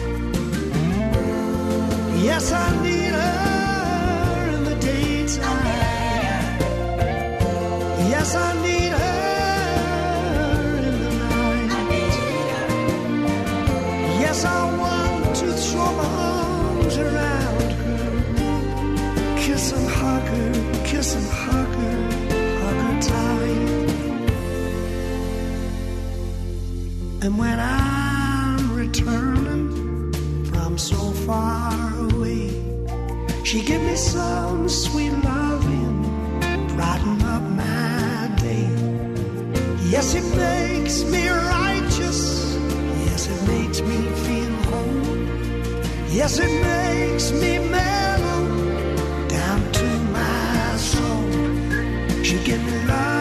Yes, I need her in the daytime. Yes, I need her in the night. Yes, I want to throw my arms around her, kiss and hug her, kiss and hug her, hug her tight. And when I'm returning from so far away, she give me some sweet loving, brighten up my day. Yes, it makes me righteous. Yes, it makes me feel whole. Yes, it makes me mellow down to give me love.